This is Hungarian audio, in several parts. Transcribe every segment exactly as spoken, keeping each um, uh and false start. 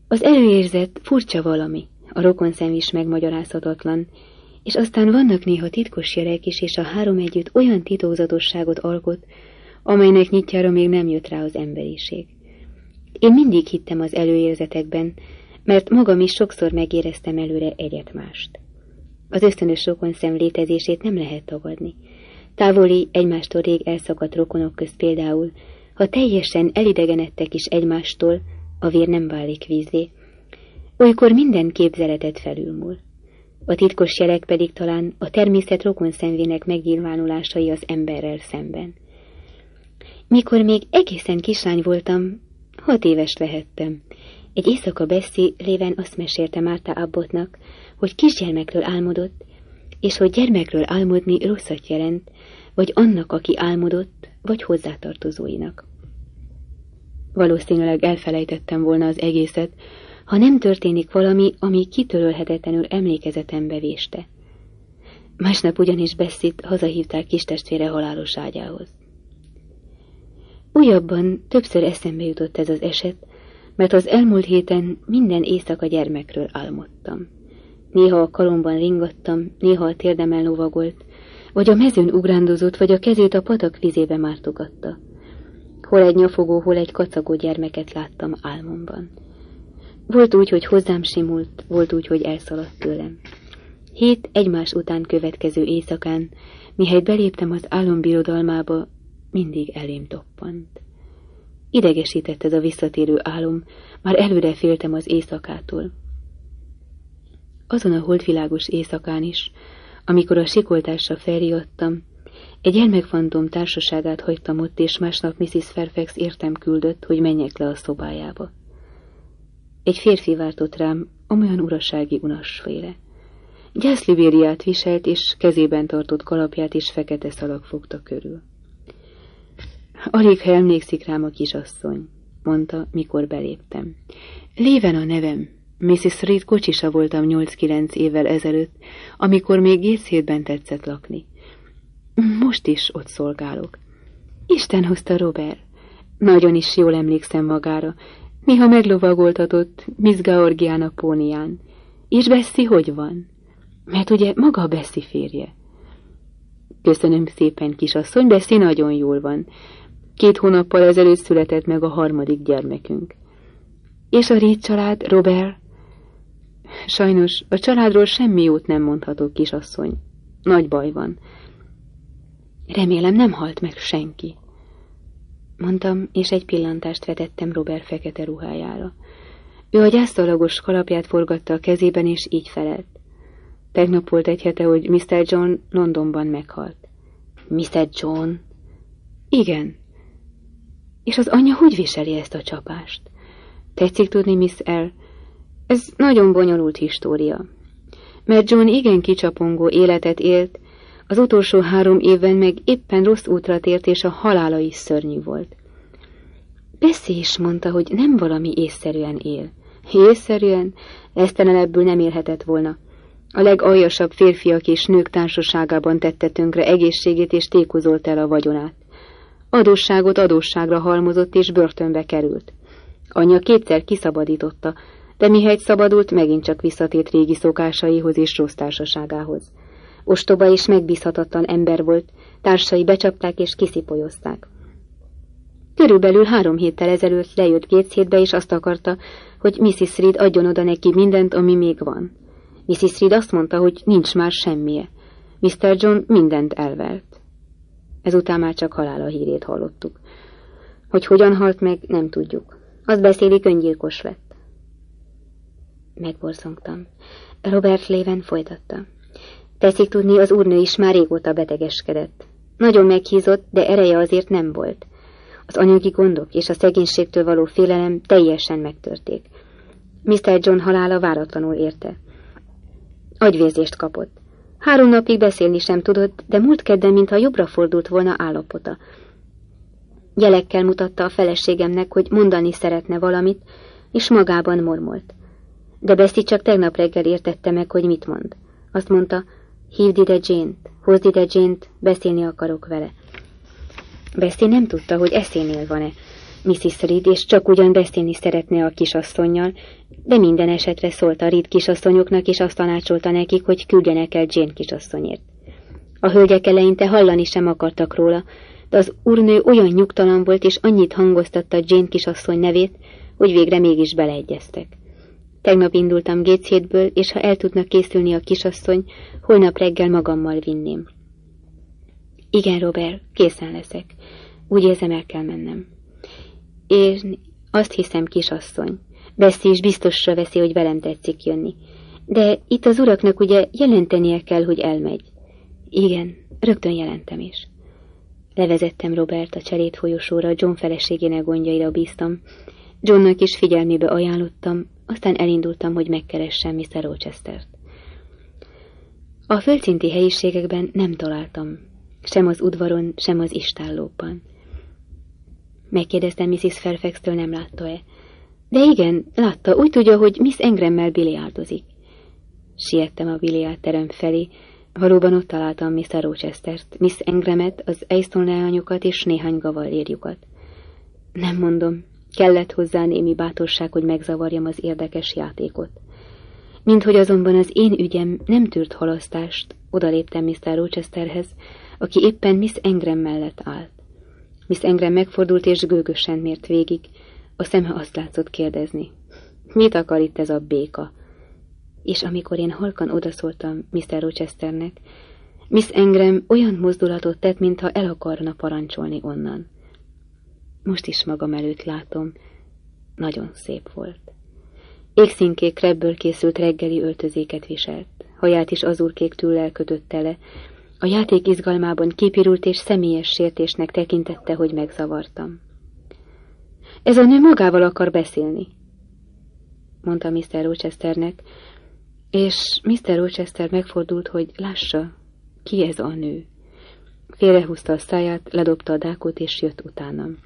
Az előérzet furcsa valami, a rokonszem is megmagyarázhatatlan, és aztán vannak néha titkos jelek is, és a három együtt olyan titokzatosságot alkot, amelynek nyitjára még nem jött rá az emberiség. Én mindig hittem az előérzetekben, mert magam is sokszor megéreztem előre egyet-mást. Az ösztönös rokonszem létezését nem lehet tagadni. Távoli, egymástól rég elszakadt rokonok közt például, ha teljesen elidegenedtek is egymástól, a vér nem válik vízzé, olykor minden képzeletet felülmúl. A titkos jelek pedig talán a természet rokonszenvének megnyilvánulásai az emberrel szemben. Mikor még egészen kislány voltam, hat éves lehettem. Egy éjszaka Bessie léven azt mesélte Martha Abbottnak, hogy kisgyermekről álmodott, és hogy gyermekről álmodni rosszat jelent, vagy annak, aki álmodott, vagy hozzátartozóinak. Valószínűleg elfelejtettem volna az egészet, ha nem történik valami, ami kitörölhetetlenül emlékezetembe véste. Másnap ugyanis Bessie-t hazahívták kistestvére halálos ágyához. Újabban többször eszembe jutott ez az eset, mert az elmúlt héten minden éjszaka gyermekről álmodtam. Néha a karomban ringattam, néha a térdemen lovagolt, vagy a mezőn ugrándozott, vagy a kezét a patak vizébe mártogatta. Hol egy nyafogó, hol egy kacagó gyermeket láttam álmomban. Volt úgy, hogy hozzám simult, volt úgy, hogy elszaladt tőlem. Hét egymás után következő éjszakán, mihelyt beléptem az álombirodalmába, mindig elém toppant. Idegesített ez a visszatérő álom, már előre féltem az éjszakától. Azon a holdvilágos éjszakán is, amikor a sikoltásra felriadtam, egy gyermekfantom társaságát hagytam ott, és másnap missziz Fairfax értem küldött, hogy menjek le a szobájába. Egy férfi vártott rám, amolyan urasági unasféle. Gyászlibériát viselt, és kezében tartott kalapját és fekete szalag fogta körül. Alig ha emlékszik rám a kisasszony, mondta, mikor beléptem. Léven a nevem. missziz Reed kocsisa voltam nyolc-kilenc évvel ezelőtt, amikor még Gatesheadben tetszett lakni. Most is ott szolgálok. Isten hozta Robert. Nagyon is jól emlékszem magára. Néha meglovagoltatott Miss Georgiana pónián. És Bessie hogy van? Mert ugye maga a Bessie férje. Köszönöm szépen, kisasszony, Bessie nagyon jól van. Két hónappal ezelőtt született meg a harmadik gyermekünk. És a Reed család, Robert? Sajnos a családról semmi jót nem mondhatok, kisasszony. Nagy baj van. Remélem nem halt meg senki, mondtam, és egy pillantást vetettem Robert fekete ruhájára. Ő a gyásztalagos kalapját forgatta a kezében, és így felelt. Tegnap volt egy hete, hogy miszter John Londonban meghalt. miszter John? Igen. És az anyja hogy viseli ezt a csapást? Tetszik tudni, Miss L. Ez nagyon bonyolult história. Mert John igen kicsapongó életet élt, az utolsó három évben meg éppen rossz útra tért, és a halála is szörnyű volt. Bessie is mondta, hogy nem valami észszerűen él. Észszerűen? Esztelenebbül nem élhetett volna. A legaljasabb férfiak és nők társaságában tette tönkre egészségét, és tékozolt el a vagyonát. Adósságot adósságra halmozott, és börtönbe került. Anyja kétszer kiszabadította, de mihelyt szabadult, megint csak visszatért régi szokásaihoz és rossz társaságához. Ostoba és megbízhatatlan ember volt, társai becsapták és kiszipolyozták. Körülbelül három héttel ezelőtt lejött Gatesheadbe, és azt akarta, hogy missziz Reed adjon oda neki mindent, ami még van. missziz Reed azt mondta, hogy nincs már semmije. miszter John mindent elvert. Ezután már csak halála hírét hallottuk. Hogy hogyan halt meg, nem tudjuk. Azt beszélik, öngyilkos lett. Megborzongtam. Robert Léven folytatta. Teszik tudni, az úrnő is már régóta betegeskedett. Nagyon meghízott, de ereje azért nem volt. Az anyagi gondok és a szegénységtől való félelem teljesen megtörték. miszter John halála váratlanul érte. Agyvérzést kapott. Három napig beszélni sem tudott, de múlt kedden, mintha jobbra fordult volna állapota. Jelekkel mutatta a feleségemnek, hogy mondani szeretne valamit, és magában mormolt. De Bessie csak tegnap reggel értette meg, hogy mit mond. Azt mondta, hívd ide Jane-t, hozd ide Jane-t, beszélni akarok vele. Bessie nem tudta, hogy eszénél van-e missziz Reed, és csak ugyan beszélni szeretne a kisasszonnyal, de minden esetre szólt a Reed kisasszonyoknak, és azt tanácsolta nekik, hogy küldjenek el Jane kisasszonyért. A hölgyek eleinte hallani sem akartak róla, de az úrnő olyan nyugtalan volt, és annyit hangoztatta Jane kisasszony nevét, hogy végre mégis beleegyeztek. Tegnap indultam Gatesheadből, és ha el tudna készülni a kisasszony, holnap reggel magammal vinném. Igen, Robert, készen leszek. Úgy érzem, el kell mennem. Én azt hiszem, kisasszony. Bessie is biztosra veszi, hogy velem tetszik jönni. De itt az uraknak ugye jelentenie kell, hogy elmegy. Igen, rögtön jelentem is. Levezettem Robert a cserét folyosóra, John feleségének gondjaira bíztam. Johnnak is figyelmébe ajánlottam, aztán elindultam, hogy megkeressem miszter Rochestert. A földszinti helyiségekben nem találtam, sem az udvaron, sem az istállóban. Megkérdeztem missis Fairfax-től, nem látta-e. De igen, látta, úgy tudja, hogy Miss Engrammel biliárdozik. Siettem a biliárdterem felé, valóban ott találtam miszter Rochestert, Miss Engramet, az Easton leányokat és néhány gavallérjukat. Nem mondom, kellett hozzá némi bátorság, hogy megzavarjam az érdekes játékot. Minthogy azonban az én ügyem nem tűrt halasztást, odaléptem miszter Rochesterhez, aki éppen Miss Engram mellett állt. Miss Engram megfordult és gőgösen mért végig, a szeme azt látszott kérdezni. Mit akar itt ez a béka? És amikor én halkan odaszóltam miszter Rochesternek, Miss Engram olyan mozdulatot tett, mintha el akarna parancsolni onnan. Most is magam előtt látom, nagyon szép volt. Égszínkék krebből készült reggeli öltözéket viselt, haját is azurkék tüllel kötötte le, a játék izgalmában kipirult és személyes sértésnek tekintette, hogy megzavartam. Ez a nő magával akar beszélni, mondta miszter Rochesternek, és miszter Rochester megfordult, hogy lássa, ki ez a nő. Félrehúzta a száját, ledobta a dákot, és jött utánam.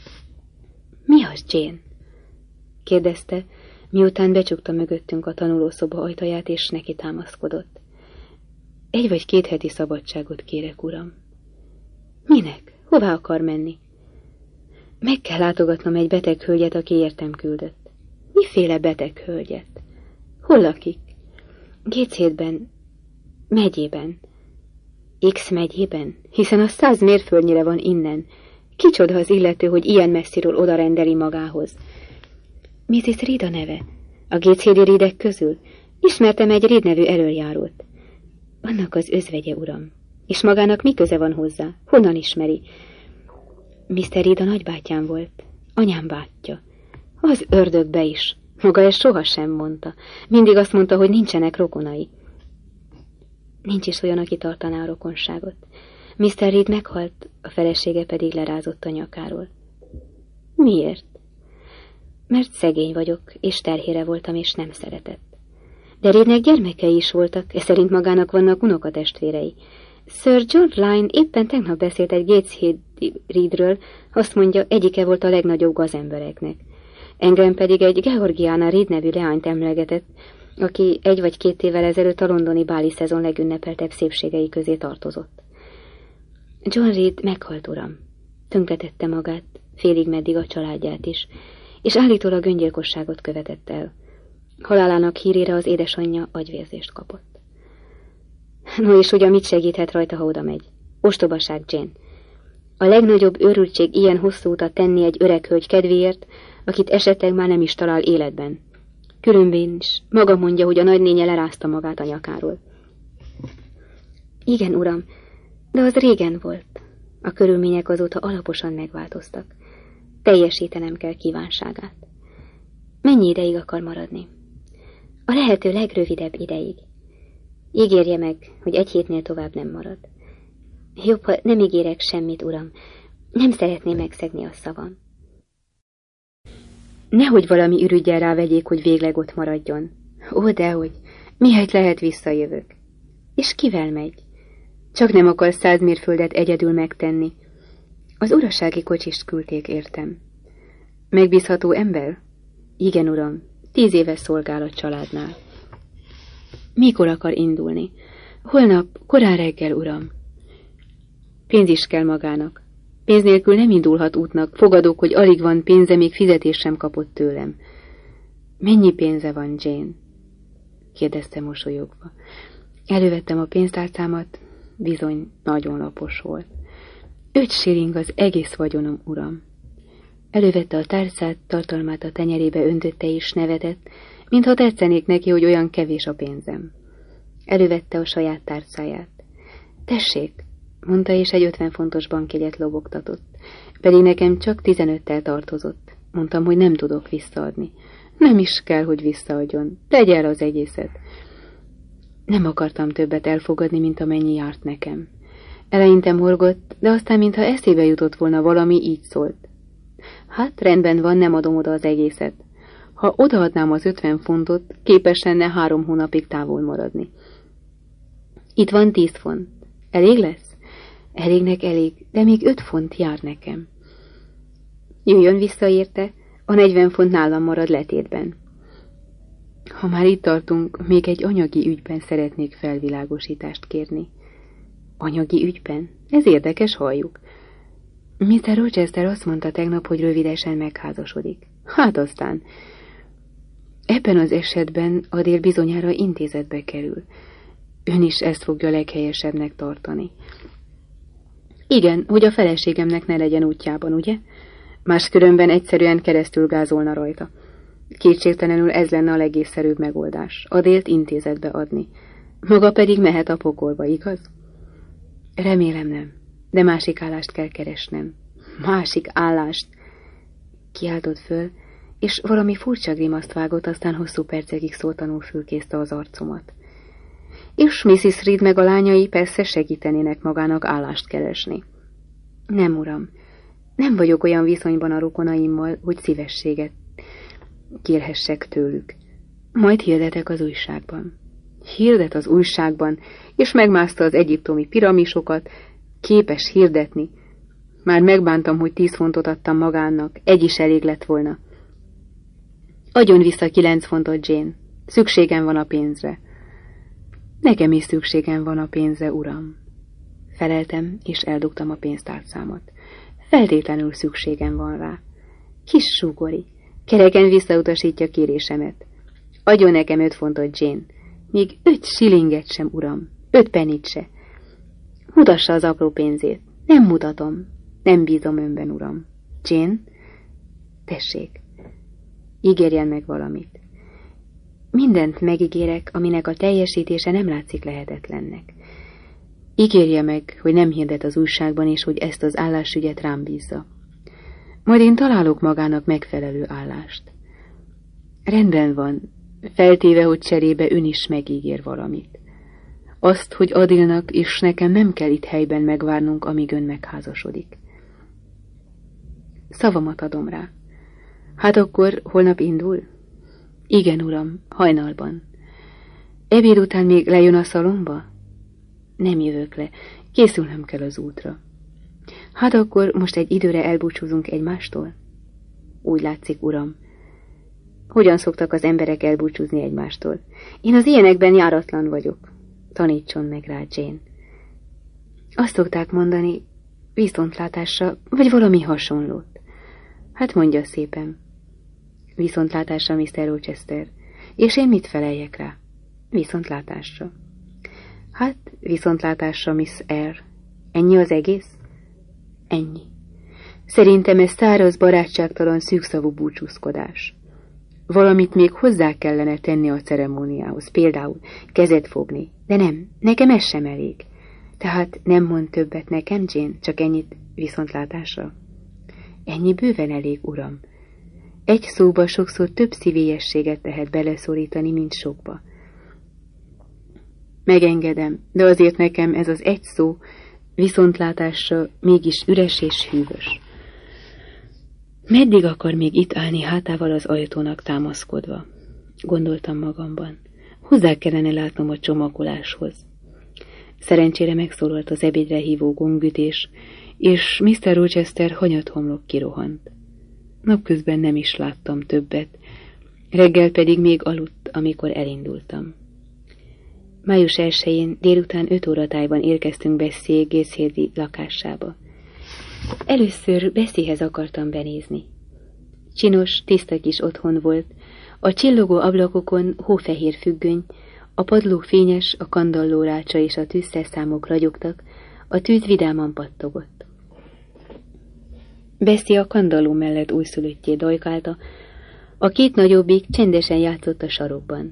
Mi az, Jane? kérdezte, miután becsukta mögöttünk a tanulószoba ajtaját, és neki támaszkodott. Egy vagy két heti szabadságot kérek, uram. Minek? Hová akar menni? Meg kell látogatnom egy beteg hölgyet, aki értem küldött. Miféle beteg hölgyet? Hol lakik? Gatesheadben, megyében. X megyében? Hiszen a száz mérföldnyire van innen. Kicsoda az illető, hogy ilyen messziről oda rendeli magához. missis Reed a neve. A Gatesheadi Reedek közül? Ismertem egy Reed nevű elöljárót. Annak az özvegye, uram. És magának mi köze van hozzá? Honnan ismeri? miszter Reed a nagybátyám volt. Anyám bátyja. Az ördögbe is. Maga ezt sohasem mondta. Mindig azt mondta, hogy nincsenek rokonai. Nincs is olyan, aki tartaná a rokonságot. miszter Reed meghalt, a felesége pedig lerázott a nyakáról. Miért? Mert szegény vagyok, és terhére voltam, és nem szeretett. De Reednek gyermekei is voltak, és szerint magának vannak unokatestvérei. Sir George Lyne éppen tegnap beszélt egy Gateshead Reedről, azt mondja, egyike volt a legnagyobb gazembereknek. Engem pedig egy Georgiana Reed nevű leányt emlegetett, aki egy vagy két évvel ezelőtt a londoni báli szezon legünnepeltebb szépségei közé tartozott. John Reed meghalt, uram. Tönkretette magát, félig meddig a családját is, és állítólag öngyilkosságot követett el. Halálának hírére az édesanyja agyvérzést kapott. No és ugyan mit segíthet rajta, ha oda megy? Ostobaság, Jane. A legnagyobb őrültség ilyen hosszú utat tenni egy öreg hölgy kedvéért, akit esetleg már nem is talál életben. Különben is maga mondja, hogy a nagynénye lerázta magát a nyakáról. Igen, uram, de az régen volt. A körülmények azóta alaposan megváltoztak. Teljesítenem kell kívánságát. Mennyi ideig akar maradni? A lehető legrövidebb ideig. Ígérje meg, hogy egy hétnél tovább nem marad. Jobb, ha nem ígérek semmit, uram. Nem szeretném megszegni a szavam. Nehogy valami ürüggyel rávegyék, hogy végleg ott maradjon. Ó, dehogy. Mihelyt lehet visszajövök. És kivel megy? Csak nem akar száz mérföldet egyedül megtenni. Az urasági kocsist küldték, értem. Megbízható ember? Igen, uram. Tíz éves szolgál a családnál. Mikor akar indulni? Holnap, korán reggel, uram. Pénz is kell magának. Pénz nélkül nem indulhat útnak, fogadok, hogy alig van pénze, még fizetés sem kapott tőlem. Mennyi pénze van, Jane? Kérdezte mosolyogva. Elővettem a pénztárcámat, bizony nagyon lapos volt. Öt shilling az egész vagyonom, uram. Elővette a tárcát, tartalmát a tenyerébe öntötte és nevetett, mintha tetszenék neki, hogy olyan kevés a pénzem. Elővette a saját tárcáját. Tessék, mondta, és egy ötven fontos bankjegyet lobogtatott. Pedig nekem csak tizenöttel tartozott. Mondtam, hogy nem tudok visszaadni. Nem is kell, hogy visszaadjon. Tegye el az egészet. Nem akartam többet elfogadni, mint amennyi járt nekem. Eleinte morgott, de aztán, mintha eszébe jutott volna valami, így szólt. Hát, rendben van, nem adom oda az egészet. Ha odaadnám az ötven fontot, képes lenne három hónapig távol maradni. Itt van tíz font. Elég lesz? Elégnek elég, de még öt font jár nekem. Jöjjön vissza érte, a negyven font nálam marad letétben. Ha már itt tartunk, még egy anyagi ügyben szeretnék felvilágosítást kérni. Anyagi ügyben? Ez érdekes, halljuk. miszter Rochester azt mondta tegnap, hogy rövidesen megházasodik. Hát aztán. Ebben az esetben Adél bizonyára intézetbe kerül. Ön is ezt fogja leghelyesebbnek tartani. Igen, hogy a feleségemnek ne legyen útjában, ugye? Máskülönben egyszerűen keresztül gázolna rajta. Kétségtelenül ez lenne a legészszerűbb megoldás. Adélt intézetbe adni. Maga pedig mehet a pokolba, igaz? Remélem nem, de másik állást kell keresnem. Másik állást? Kiáltott föl, és valami furcsa grimaszt vágott, aztán hosszú percekig szótlanul fölkészte az arcomat. És missziz Reed meg a lányai persze segítenének magának állást keresni. Nem, uram, nem vagyok olyan viszonyban a rokonaimmal, hogy szívességet kérhessek tőlük. Majd hirdetek az újságban. Hirdet az újságban, és megmászta az egyiptomi piramisokat, képes hirdetni. Már megbántam, hogy tíz fontot adtam magának, egy is elég lett volna. Adjon vissza kilenc fontot, Jane. Szükségem van a pénzre. Nekem is szükségem van a pénzre, uram. Feleltem, és eldugtam a pénztárcámat. Feltétlenül szükségem van rá. Kis súgori, kereken visszautasítja kérésemet. Adjon nekem öt fontot, Jane. Még öt shillinget sem, uram. Öt pennit se. Mutassa az apró pénzét. Nem mutatom. Nem bízom önben, uram. Jane? Tessék. Ígérjen meg valamit. Mindent megígérek, aminek a teljesítése nem látszik lehetetlennek. Ígérje meg, hogy nem hirdet az újságban, és hogy ezt az állásügyet rám bízza. Majd én találok magának megfelelő állást. Rendben van, feltéve, hogy cserébe ön is megígér valamit. Azt, hogy Adilnak és nekem nem kell itt helyben megvárnunk, amíg ön megházasodik. Szavamat adom rá. Hát akkor holnap indul? Igen, uram, hajnalban. Ebéd után még lejön a szalomba? Nem jövök le, készülnem kell az útra. Hát akkor most egy időre elbúcsúzunk egymástól? Úgy látszik, uram. Hogyan szoktak az emberek elbúcsúzni egymástól? Én az ilyenekben járatlan vagyok. Tanítson meg rá, Jane. Azt szokták mondani, viszontlátásra, vagy valami hasonlót. Hát mondja szépen. Viszontlátásra, miszter Rochester. És én mit feleljek rá? Viszontlátásra. Hát, viszontlátásra, Miss Eyre. Ennyi az egész? Ennyi. Szerintem ez száraz, barátságtalan, szűkszavú búcsúzkodás. Valamit még hozzá kellene tenni a ceremóniához, például kezet fogni. De nem, nekem ez sem elég. Tehát nem mond többet nekem, Jane, csak ennyit viszontlátásra. Ennyi bőven elég, uram. Egy szóba sokszor több szívélyességet lehet beleszorítani, mint sokba. Megengedem, de azért nekem ez az egy szó viszontlátásra mégis üres és hűvös. Meddig akar még itt állni hátával az ajtónak támaszkodva? Gondoltam magamban. Hozzá kellene látnom a csomagoláshoz. Szerencsére megszólalt az ebédre hívó gongütés, és miszter Rochester hanyathomlok kirohant. Napközben nem is láttam többet, reggel pedig még aludt, amikor elindultam. Május elsején délután öt óratájban érkeztünk Bessie Gatesheadi lakásába. Először Bessiehez akartam benézni. Csinos, tiszta kis otthon volt, A csillogó ablakokon hófehér függöny, a padlók fényes, a kandalló rácsa és a tűzszerszámok ragyogtak, a tűz vidáman pattogott. Bessie a kandalló mellett újszülöttjét dajkálta, a két nagyobbik csendesen játszott a sarokban.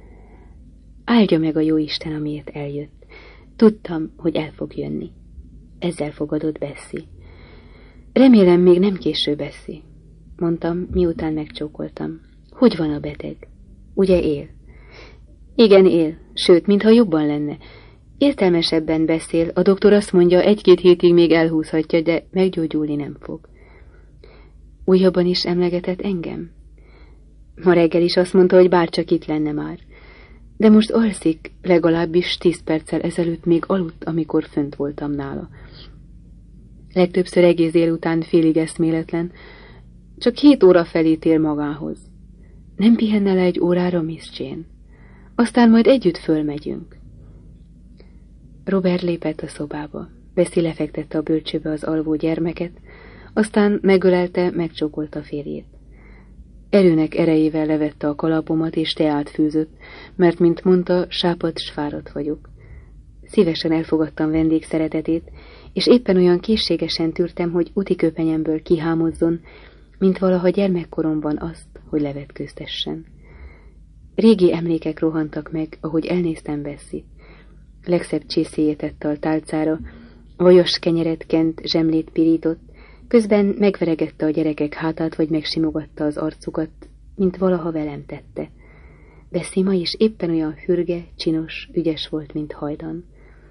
Áldja meg a jóisten, amiért eljött. Tudtam, hogy el fog jönni. Ezzel fogadott Bessie. Remélem, még nem késő, Bessie, mondtam, miután megcsókoltam. Hogy van a beteg? Ugye él? Igen, él, sőt, mintha jobban lenne. Értelmesebben beszél, a doktor azt mondja, egy-két hétig még elhúzhatja, de meggyógyulni nem fog. Újabban is emlegetett engem? Ma reggel is azt mondta, hogy bárcsak itt lenne már. De most alszik, legalábbis tíz perccel ezelőtt még aludt, amikor fönt voltam nála. Legtöbbször egész délután félig eszméletlen, csak hét óra felé tér magához. Nem pihenne le egy órára, Miss Jane? Aztán majd együtt fölmegyünk. Robert lépett a szobába. Bessie lefektette a bölcsőbe az alvó gyermeket, aztán megölelte, megcsókolta férjét. Erőnek erejével levette a kalapomat és teát főzött, mert, mint mondta, sápadt s fáradt vagyok. Szívesen elfogadtam vendégszeretetét, és éppen olyan készségesen tűrtem, hogy úti köpenyemből kihámozzon, mint valaha gyermekkoromban azt, hogy levetkőztessen. Régi emlékek rohantak meg, ahogy elnéztem Bessie. Legszebb csészéjét tette a tálcára, vajas kenyeret kent, zsemlét pirított, közben megveregette a gyerekek hátát, vagy megsimogatta az arcukat, mint valaha velem tette. Bessie ma is éppen olyan fürge, csinos, ügyes volt, mint hajdan.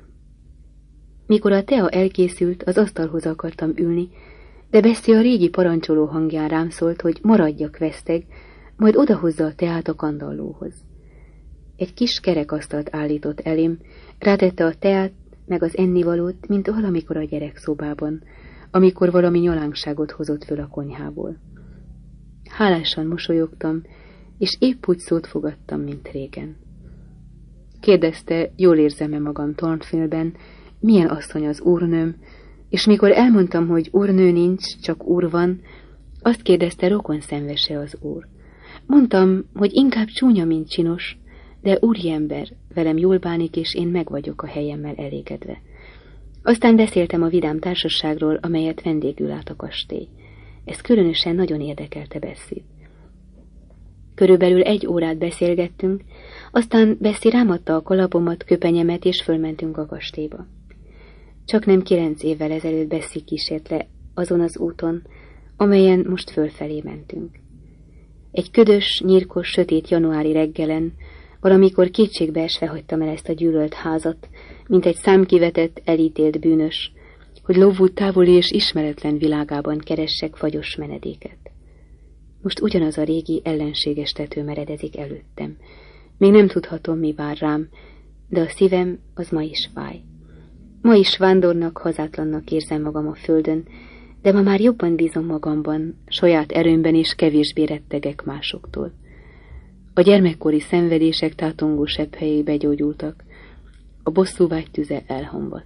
Mikor a tea elkészült, az asztalhoz akartam ülni, de Bessie a régi parancsoló hangján rám szólt, hogy maradjak veszteg, majd odahozza a teát a kandallóhoz. Egy kis kerekasztalt állított elém, rátette a teát, meg az ennivalót, mint valamikor a gyerekszobában, amikor valami nyalánkságot hozott föl a konyhából. Hálásan mosolyogtam, és épp úgy szót fogadtam, mint régen. Kérdezte, jól érzem-e magam Thornfieldben, milyen asszony az úrnőm, és mikor elmondtam, hogy úrnő nincs, csak úr van, azt kérdezte, rokon szenvese az úr. Mondtam, hogy inkább csúnya, mint csinos, de úriember, velem jól bánik, és én meg vagyok a helyemmel elégedve. Aztán beszéltem a vidám társaságról, amelyet vendégül át a kastély. Ez különösen nagyon érdekelte Bessie. Körülbelül egy órát beszélgettünk, aztán Bessie rámadta a kalapomat, köpenyemet, és fölmentünk a kastélyba. Csak nem kilenc évvel ezelőtt Bessie kísért le azon az úton, amelyen most fölfelé mentünk. Egy ködös, nyírkos, sötét januári reggelen, valamikor kétségbeesve hagytam el ezt a gyűlölt házat, mint egy számkivetett, elítélt bűnös, hogy Lowood távoli és ismeretlen világában keressek fagyos menedéket. Most ugyanaz a régi, ellenséges tető meredezik előttem. Még nem tudhatom, mi vár rám, de a szívem az ma is fáj. Ma is vándornak, hazátlannak érzem magam a földön, de ma már jobban bízom magamban, saját erőmben, és kevésbé rettegek másoktól. A gyermekkori szenvedések tátongó sebhelyei begyógyultak, a bosszúvágy tüze elhamvadt.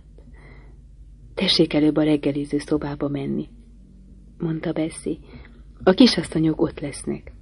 Tessék előbb a reggeliző szobába menni, mondta Bessie. A kisasszonyok ott lesznek.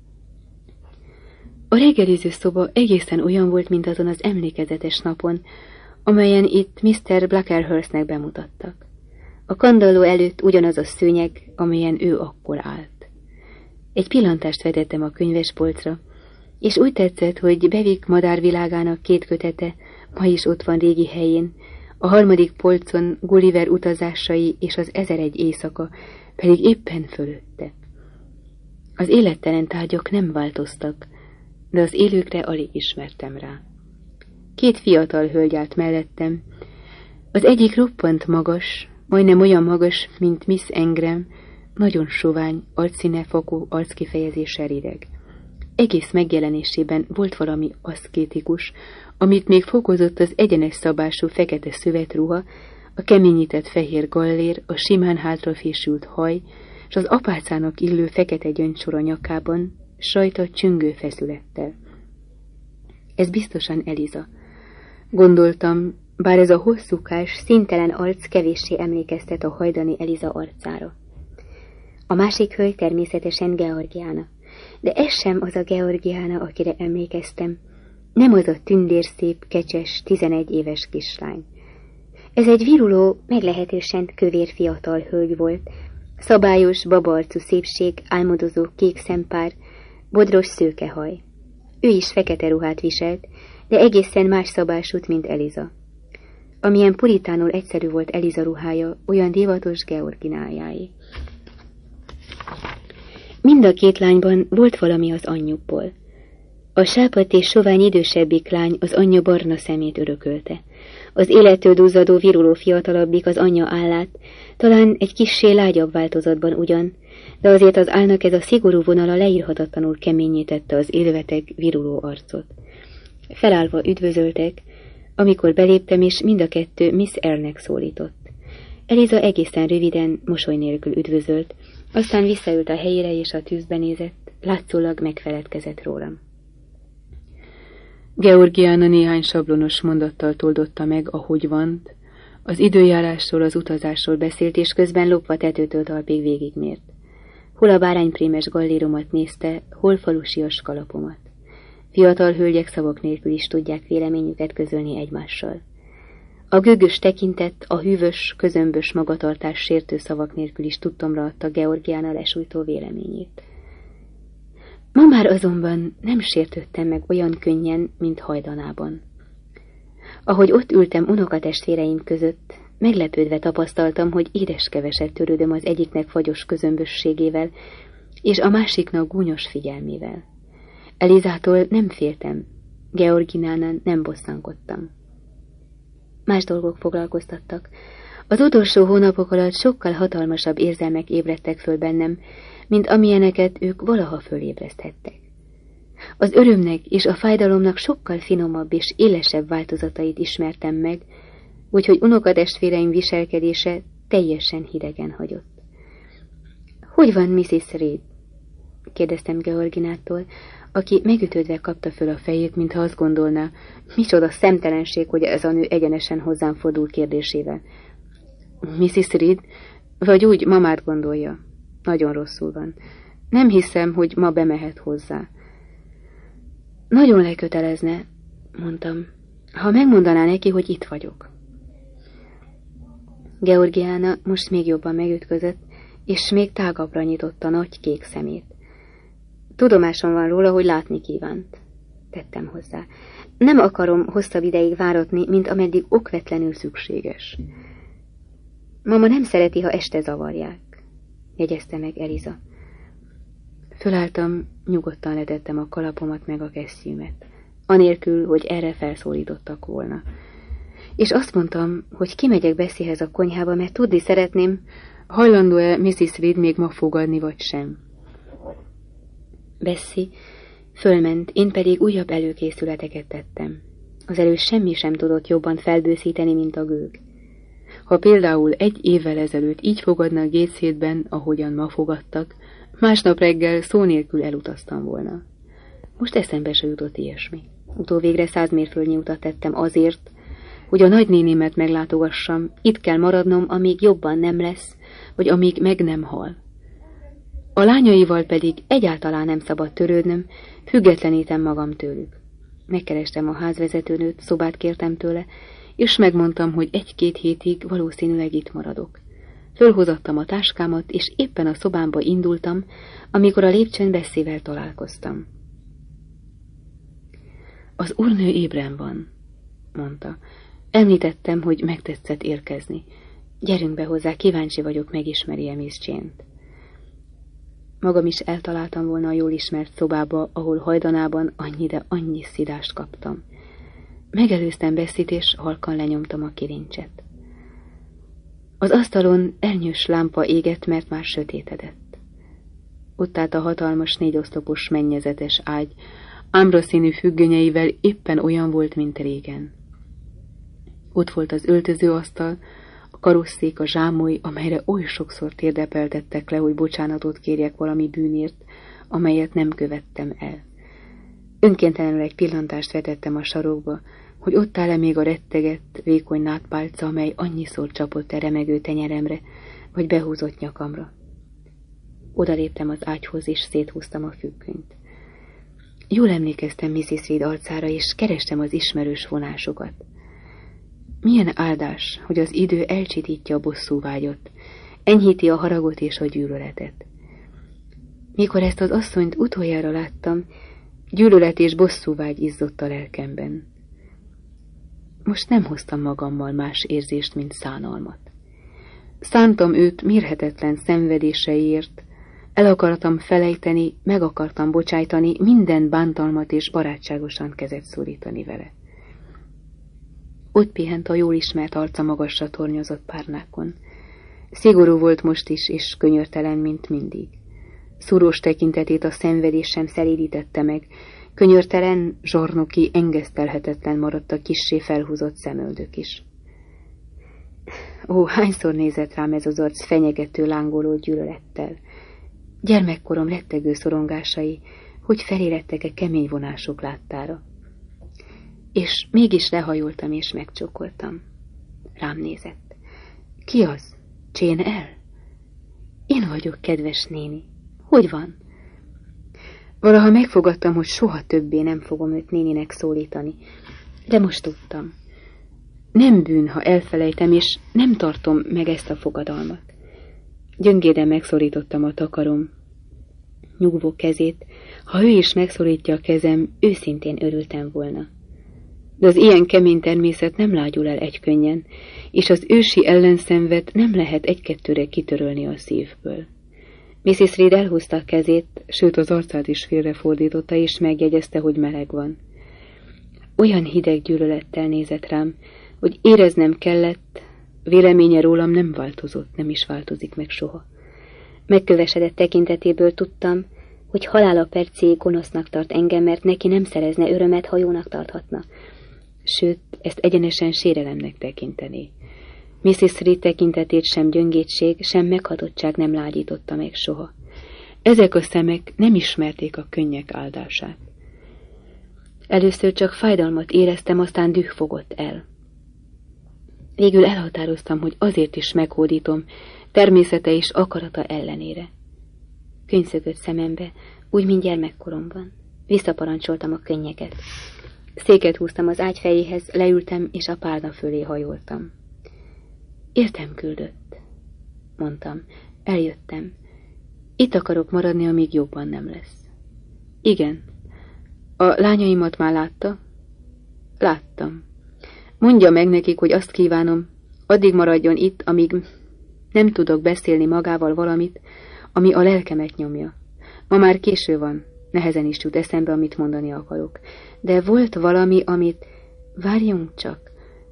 A reggeliző szoba egészen olyan volt, mint azon az emlékezetes napon, amelyen itt miszter Blackerhurstnek bemutattak. A kandalló előtt ugyanaz a szőnyeg, amelyen ő akkor állt. Egy pillantást vetettem a könyvespolcra, és úgy tetszett, hogy Bewick madárvilágának két kötete ma is ott van régi helyén, a harmadik polcon Gulliver utazásai és az ezeregy éjszaka pedig éppen fölötte. Az élettelen tárgyak nem változtak, de az élőkre alig ismertem rá. Két fiatal hölgy állt mellettem, az egyik roppant magas, majdnem olyan magas, mint Miss Ingram, nagyon sovány, arcszíne fakó, arckifejezéssel rideg. Egész megjelenésében volt valami aszkétikus, amit még fokozott az egyenes szabású fekete szövetruha, a keményített fehér gallér, a simán hátrafésült haj, és az apácának illő fekete gyöngysor a nyakában, sajta csüngő feszülettel. Ez biztosan Eliza. Gondoltam, bár ez a hosszúkás, színtelen arc kevéssé emlékeztet a hajdani Eliza arcára. A másik hölgy természetesen Georgiána. de ez sem az a Georgiána, akire emlékeztem. Nem az a tündérszép, kecses, tizenegy éves kislány. Ez egy viruló, meglehetősen kövér fiatal hölgy volt, szabályos, babaarcú szépség, álmodozó kék szempár, bodros szőkehaj. Ő is fekete ruhát viselt, de egészen más szabásút, mint Eliza. Amilyen puritánul egyszerű volt Eliza ruhája, olyan divatos Georginájáé. Mind a két lányban volt valami az anyjukból. A sápadt és sovány idősebbik lány az anyja barna szemét örökölte. Az élettől duzzadó viruló fiatalabbik az anyja állát, talán egy kissé lágyabb változatban ugyan, de azért az állnak ez a szigorú vonala leírhatatlanul keményítette az élveteg, viruló arcot. Felállva üdvözöltek, amikor beléptem, és mind a kettő Miss Eyre-nek szólított. Eliza egészen röviden, mosoly nélkül üdvözölt, aztán visszaült a helyére és a tűzbe nézett, látszólag megfeledkezett rólam. Georgiána néhány sablonos mondattal toldotta meg, ahogy vant, az időjárásról, az utazásról beszélt, és közben lopva tetőtől talpig végigmért. Hol a bárányprémes galléromat nézte, hol falusias kalapomat. Fiatal hölgyek szavak nélkül is tudják véleményüket közölni egymással. A gőgös tekintet, a hűvös, közömbös magatartás sértő szavak nélkül is tudtomra adta Georgiána lesújtó véleményét. Ma már azonban nem sértődtem meg olyan könnyen, mint hajdanában. Ahogy ott ültem unokatestvéreim között, meglepődve tapasztaltam, hogy édes keveset törődöm az egyiknek fagyos közömbösségével, és a másiknak gúnyos figyelmével. Elizától nem féltem, Georginánál nem bosszankodtam. Más dolgok foglalkoztattak. Az utolsó hónapok alatt sokkal hatalmasabb érzelmek ébredtek föl bennem, mint amilyeneket ők valaha fölébreszthettek. Az örömnek és a fájdalomnak sokkal finomabb és élesebb változatait ismertem meg, úgyhogy unokatestvéreim viselkedése teljesen hidegen hagyott. Hogy van missis Reed? Kérdeztem Georginától, aki megütődve kapta föl a fejét, mintha azt gondolná, micsoda szemtelenség, hogy ez a nő egyenesen hozzám fordul kérdésével. missis Reed, vagy úgy mamát gondolja. Nagyon rosszul van. Nem hiszem, hogy ma bemehet hozzá. Nagyon lekötelezne, mondtam, ha megmondaná neki, hogy itt vagyok. Georgiána most még jobban megütközött, és még tágabbra nyitotta nagy kék szemét. Tudomásom van róla, hogy látni kívánt, tettem hozzá. Nem akarom hosszabb ideig váratni, mint ameddig okvetlenül szükséges. Mama nem szereti, ha este zavarják, jegyezte meg Eliza. Fölálltam, nyugodtan letettem a kalapomat meg a kesztyűmet, anélkül, hogy erre felszólítottak volna. És azt mondtam, hogy kimegyek Bessiehez a konyhába, mert tudni szeretném, hajlandó-e missis Reed még ma fogadni, vagy sem. Bessie fölment, én pedig újabb előkészületeket tettem. Az elő semmi sem tudott jobban felbőszíteni, mint a gőg. Ha például egy évvel ezelőtt így fogadnak Gatesheadben, ahogyan ma fogadtak, másnap reggel szó nélkül elutaztam volna. Most eszembe se jutott ilyesmi. Utóvégre száz mérföldnyi utat tettem azért, hogy a nagynénémet meglátogassam, itt kell maradnom, amíg jobban nem lesz, vagy amíg meg nem hal. A lányaival pedig egyáltalán nem szabad törődnöm, függetlenítem magam tőlük. Megkerestem a házvezetőnőt, szobát kértem tőle, és megmondtam, hogy egy-két hétig valószínűleg itt maradok. Fölhozattam a táskámat, és éppen a szobámba indultam, amikor a lépcsőn Bessievel találkoztam. Az úrnő ébren van, mondta. Említettem, hogy megtetszett érkezni. Gyerünk be hozzá, kíváncsi vagyok, megismeri-e Miss Jane-t. Magam is eltaláltam volna a jól ismert szobába, ahol hajdanában annyi, de annyi szidást kaptam. Megelőztem Bessit, és halkan lenyomtam a kilincset. Az asztalon elnyős lámpa égett, mert már sötétedett. Ott állt a hatalmas négyoszlopos mennyezetes ágy, ámraszínű függönyeivel éppen olyan volt, mint régen. Ott volt az öltözőasztal, a karosszék, a zsámoly, amelyre oly sokszor térdepeltettek le, hogy bocsánatot kérjek valami bűnért, amelyet nem követtem el. Önkéntelenül egy pillantást vetettem a sarokba, hogy ott áll-e még a rettegett, vékony nátpálca, amely annyiszor csapott a remegő tenyeremre, vagy behúzott nyakamra. Odaléptem az ágyhoz, és széthúztam a függönyt. Jól emlékeztem missziz Reed arcára, és kerestem az ismerős vonásokat. Milyen áldás, hogy az idő elcsitítja a bosszúvágyat, enyhíti a haragot és a gyűlöletet. Mikor ezt az asszonyt utoljára láttam, gyűlölet és bosszúvágy izzott a lelkemben. Most nem hoztam magammal más érzést, mint szánalmat. Szántam őt mérhetetlen szenvedéseiért, el akartam felejteni, meg akartam bocsájtani, minden bántalmat és barátságosan kezet szorítani vele. Ott pihent a jól ismert arca magasra tornyozott párnákon. Szigorú volt most is, és könyörtelen, mint mindig. Szúrós tekintetét a szenvedés sem szelídítette meg, könyörtelen, zsarnoki, engesztelhetetlen maradt a kissé felhúzott szemöldök is. Ó, hányszor nézett rám ez az arc fenyegető, lángoló gyűlölettel. Gyermekkorom rettegő szorongásai, hogy felérettek-e kemény vonások láttára. És mégis lehajoltam és megcsókoltam. Rám nézett. Ki az? Jane Eyre? Én vagyok, kedves néni. Hogy van? Valaha megfogadtam, hogy soha többé nem fogom őt néninek szólítani, de most tudtam. Nem bűn, ha elfelejtem, és nem tartom meg ezt a fogadalmat. Gyöngéden megszorítottam a takarom nyugvó kezét. Ha ő is megszorítja a kezem, őszintén örültem volna. De az ilyen kemény természet nem lágyul el egykönnyen, és az ősi ellenszenvet nem lehet egy-kettőre kitörölni a szívből. missziz Reed elhúzta a kezét, sőt az arcát is félrefordította, és megjegyezte, hogy meleg van. Olyan hideg gyűlölettel nézett rám, hogy éreznem kellett, véleménye rólam nem változott, nem is változik meg soha. Megkövesedett tekintetéből tudtam, hogy halála percéig gonosznak tart engem, mert neki nem szerezne örömet, ha jónak tarthatna. Sőt, ezt egyenesen sérelemnek tekinteni. missziz Reed tekintetét sem gyöngétség, sem meghatottság nem lágyította meg soha. Ezek a szemek nem ismerték a könnyek áldását. Először csak fájdalmat éreztem, aztán düh fogott el. Végül elhatároztam, hogy azért is meghódítom, természete és akarata ellenére. Könyszögött szemembe, úgy, mint gyermekkoromban. Visszaparancsoltam a könnyeket. Széket húztam az ágy fejéhez, leültem, és a párna fölé hajoltam. Értem küldött, mondtam. Eljöttem. Itt akarok maradni, amíg jobban nem lesz. Igen. A lányaimat már látta? Láttam. Mondja meg nekik, hogy azt kívánom, addig maradjon itt, amíg nem tudok beszélni magával valamit, ami a lelkemet nyomja. Ma már késő van, nehezen is jut eszembe, amit mondani akarok. De volt valami, amit... Várjunk csak.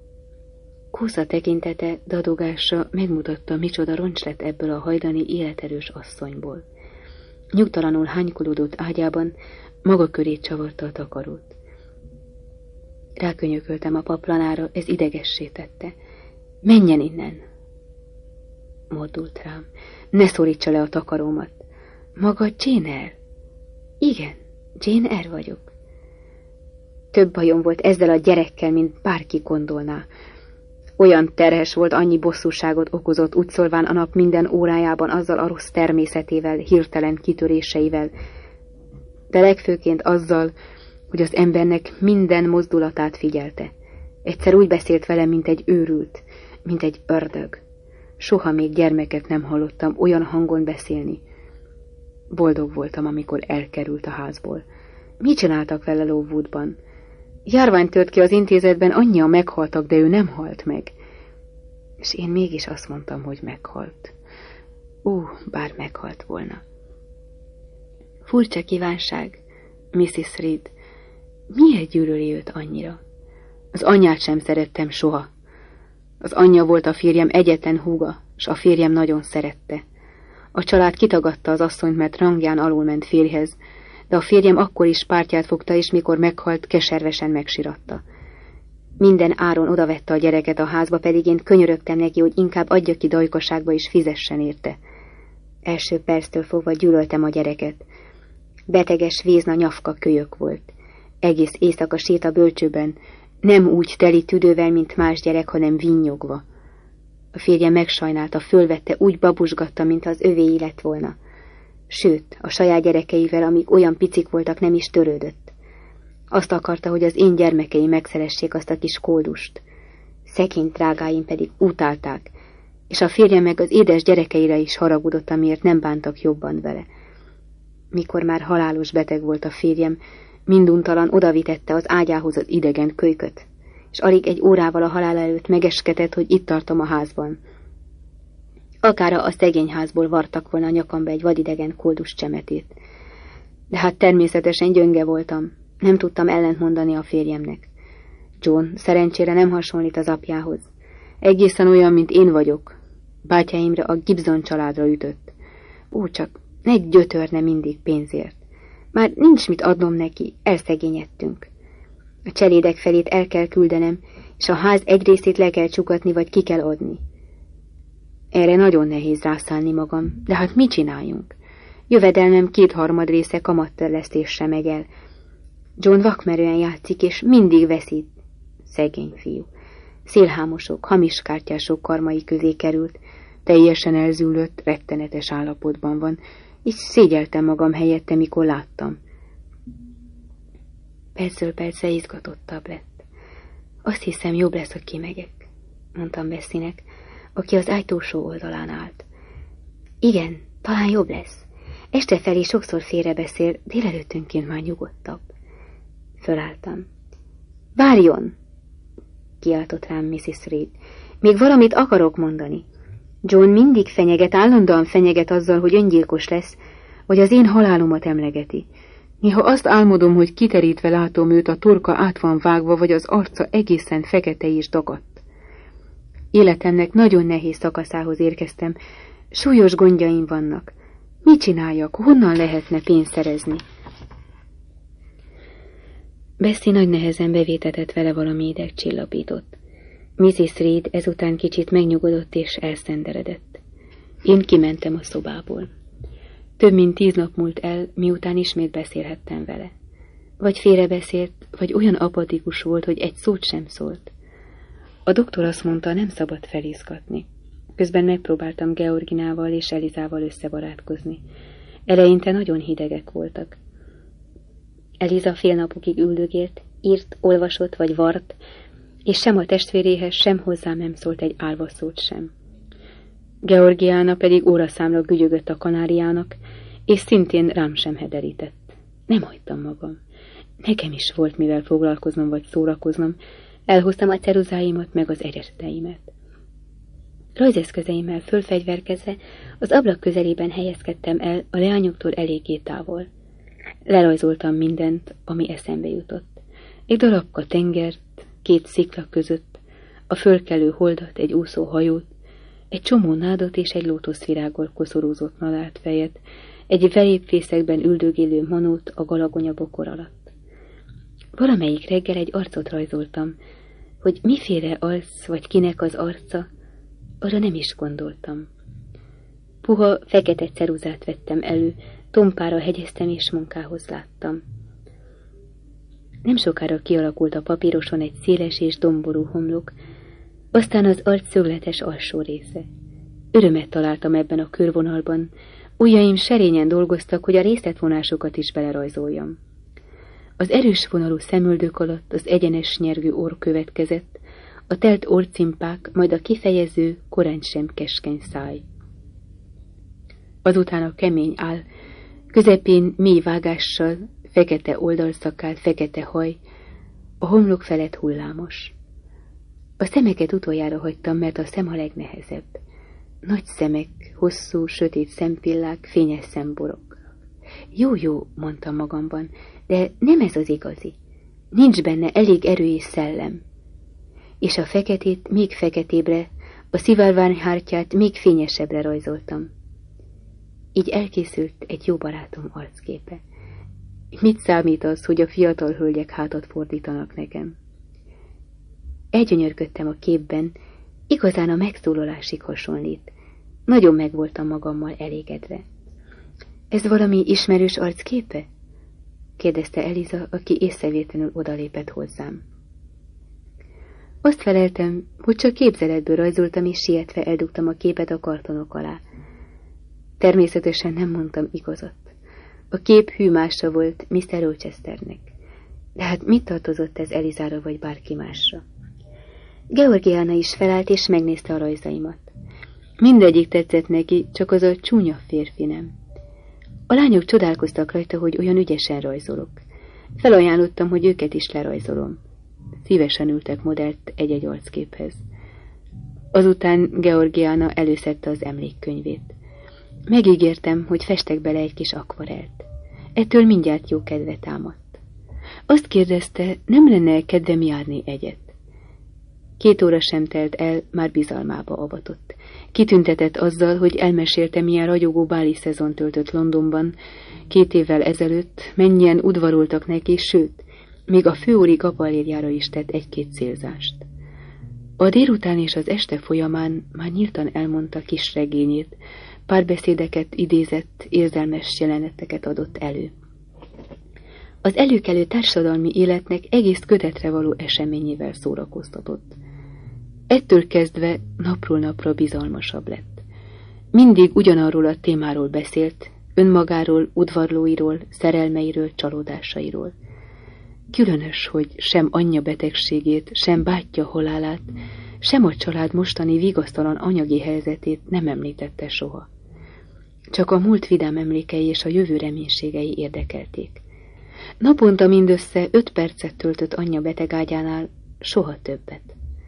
Kósza tekintete, dadogása megmutatta, micsoda roncs lett ebből a hajdani életerős asszonyból. Nyugtalanul hánykolódott ágyában, maga köré csavarta a takarót. Rákönyököltem a paplanára, ez idegessé tette. Menjen innen! Mordult rám. Ne szorítsa le a takarómat. Maga Jane Eyre? Igen, Jane Eyre vagyok. Több bajom volt ezzel a gyerekkel, mint bárki gondolná. Olyan terhes volt, annyi bosszúságot okozott, úgy szólván a nap minden órájában azzal a rossz természetével, hirtelen kitöréseivel, de legfőként azzal, hogy az embernek minden mozdulatát figyelte. Egyszer úgy beszélt velem, mint egy őrült, mint egy ördög. Soha még gyermeket nem hallottam olyan hangon beszélni. Boldog voltam, amikor elkerült a házból. Mit csináltak vele Lowoodban? Járvány tört ki az intézetben, annyian meghaltak, de ő nem halt meg. És én mégis azt mondtam, hogy meghalt. Ú, bár meghalt volna. Furcsa kívánság, missziz Reed. Miért gyűlöli őt annyira? Az anyját sem szerettem soha. Az anyja volt a férjem egyetlen húga, s a férjem nagyon szerette. A család kitagadta az asszonyt, mert rangján alulment férjhez, de a férjem akkor is pártját fogta, és mikor meghalt, keservesen megsiratta. Minden áron odavette a gyereket a házba, pedig én könyörögtem neki, hogy inkább adja ki dajkaságba és fizessen érte. Első perctől fogva gyűlöltem a gyereket. Beteges, vézna nyafka kölyök volt. Egész éjszaka sét a bölcsőben, nem úgy teli tüdővel, mint más gyerek, hanem vinnyogva. A férje megsajnálta, fölvette, úgy babusgatta, mint az övéi lett volna. Sőt, a saját gyerekeivel, amik olyan picik voltak, nem is törődött. Azt akarta, hogy az én gyermekei megszeressék azt a kis koldust. Szegény drágáim pedig utálták, és a férje meg az édes gyerekeire is haragudott, amiért nem bántak jobban vele. Mikor már halálos beteg volt a férjem, minduntalan odavitette az ágyához az idegen kölyköt, és alig egy órával a halál előtt megesketett, hogy itt tartom a házban. Akára a szegény házból vartak volna a nyakamba egy vadidegen koldus csemetét. De hát természetesen gyönge voltam, nem tudtam ellentmondani a férjemnek. John szerencsére nem hasonlít az apjához. Egészen olyan, mint én vagyok. Bátyáimra, a Gibson családra ütött. Ó, csak ne gyötörne mindig pénzért. Már nincs mit adnom neki, elszegényedtünk. A cselédek felét el kell küldenem, és a ház egy részét le kell csukatni, vagy ki kell adni. Erre nagyon nehéz rászállni magam, de hát mit csináljunk? Jövedelmem kétharmad része kamattörlesztésre megy el. John vakmerően játszik, és mindig veszít. Szegény fiú. Szélhámosok, hamis kártyások karmai közé került, teljesen elzűlött, rettenetes állapotban van, és szégyeltem magam helyette, mikor láttam. Percről percre izgatottabb lett. Azt hiszem, jobb lesz, ha kimegyek, mondtam Besszinek, aki az ágy túlsó oldalán állt. Igen, talán jobb lesz. Este felé sokszor félrebeszél, délelőttönként már nyugodtabb. Fölálltam. Várjon! Kiáltott rám missziz Reed. Még valamit akarok mondani. John mindig fenyeget, állandóan fenyeget azzal, hogy öngyilkos lesz, vagy az én halálomat emlegeti. Néha azt álmodom, hogy kiterítve látom őt, a torka át van vágva, vagy az arca egészen fekete és dagadt. Életemnek nagyon nehéz szakaszához érkeztem, súlyos gondjaim vannak. Mit csináljak, honnan lehetne pénzt szerezni? Bessie nagy nehezen bevétetett vele valami idegcsillapított. missziz Reed ezután kicsit megnyugodott és elszenderedett. Én kimentem a szobából. Több mint tíz nap múlt el, miután ismét beszélhettem vele. Vagy félrebeszélt, vagy olyan apatikus volt, hogy egy szót sem szólt. A doktor azt mondta, nem szabad felizgatni. Közben megpróbáltam Georginával és Elizával összebarátkozni. Eleinte nagyon hidegek voltak. Eliza fél napokig üldögélt, írt, olvasott vagy vart, és sem a testvéréhez, sem hozzám nem szólt egy álva szót sem. Georgiána pedig óraszámra gügyögött a kanáriának, és szintén rám sem hederített. Nem hagytam magam. Nekem is volt mivel foglalkoznom vagy szórakoznom, elhoztam a ceruzáimat meg az egyeteteimet. Rajzeszközeimmel fölfegyverkezve az ablak közelében helyezkedtem el a leányoktól eléggé távol. Lerajzoltam mindent, ami eszembe jutott. Egy darabka tengert, két szikla között, a fölkelő holdat, egy úszó hajót, egy csomó nádot és egy lótuszvirággal koszorúzott nadált fejet, egy velépfészekben üldögélő manót a galagonya bokor alatt. Valamelyik reggel egy arcot rajzoltam, hogy miféle arc vagy kinek az arca, arra nem is gondoltam. Puha, fekete ceruzát vettem elő, tompára hegyeztem és munkához láttam. Nem sokára kialakult a papíroson egy széles és domború homlok, aztán az arc szögletes alsó része. Örömet találtam ebben a körvonalban, ujjaim serényen dolgoztak, hogy a részletvonásokat is belerajzoljam. Az erős vonalú szemöldök alatt az egyenes nyergő orr következett, a telt orrcimpák, majd a kifejező, korán sem keskeny száj. Azután a kemény áll, közepén mély vágással, fekete oldalszakál, fekete haj, a homlok felett hullámos. A szemeket utoljára hagytam, mert a szem a legnehezebb. Nagy szemek, hosszú, sötét szempillák, fényes szemborok. Jó, jó, mondtam magamban, de nem ez az igazi. Nincs benne elég erő és szellem. És a feketét még feketébre, a szivárványhártyát még fényesebbre rajzoltam. Így elkészült egy jó barátom arcképe. Mit számít az, hogy a fiatal hölgyek hátat fordítanak nekem? Elgyönyörködtem a képben, igazán a megszólalásig hasonlít. Nagyon meg voltam magammal elégedve. Ez valami ismerős arcképe? kérdezte Eliza, aki észrevétlenül odalépett hozzám. Azt feleltem, hogy csak képzeletből rajzoltam, és sietve eldugtam a képet a kartonok alá. Természetesen nem mondtam igazat. A kép hűmása volt miszter Rochesternek. De hát mit tartozott ez Elizára vagy bárki másra? Georgiana is felállt és megnézte a rajzaimat. Mindegyik tetszett neki, csak az a csúnya férfi nem. A lányok csodálkoztak rajta, hogy olyan ügyesen rajzolok. Felajánlottam, hogy őket is lerajzolom. Szívesen ültek modellt egy-egy arcképhez. Azután Georgiana előszedte az emlékkönyvét. Megígértem, hogy festek bele egy kis akvarelt. Ettől mindjárt jó kedve támadt. Azt kérdezte, nem lenne kedvem járni egyet. Két óra sem telt el, már bizalmába avatott. Kitüntetett azzal, hogy elmesélte, milyen ragyogó báli szezon töltött Londonban két évvel ezelőtt, mennyien udvaroltak neki, sőt, még a főúri kavalérjára is tett egy-két célzást. A délután és az este folyamán már nyíltan elmondta kis regényét, párbeszédeket idézett, érzelmes jeleneteket adott elő. Az előkelő társadalmi életnek egész kötetre való eseményével szórakoztatott. Ettől kezdve napról napra bizalmasabb lett. Mindig ugyanarról a témáról beszélt, önmagáról, udvarlóiról, szerelmeiről, csalódásairól. Különös, hogy sem anyja betegségét, sem bátyja halálát, sem a család mostani vigasztalan anyagi helyzetét nem említette soha. Csak a múlt vidám emlékei és a jövő reménységei érdekelték. Naponta mindössze öt percet töltött anyja betegágyánál, soha többet.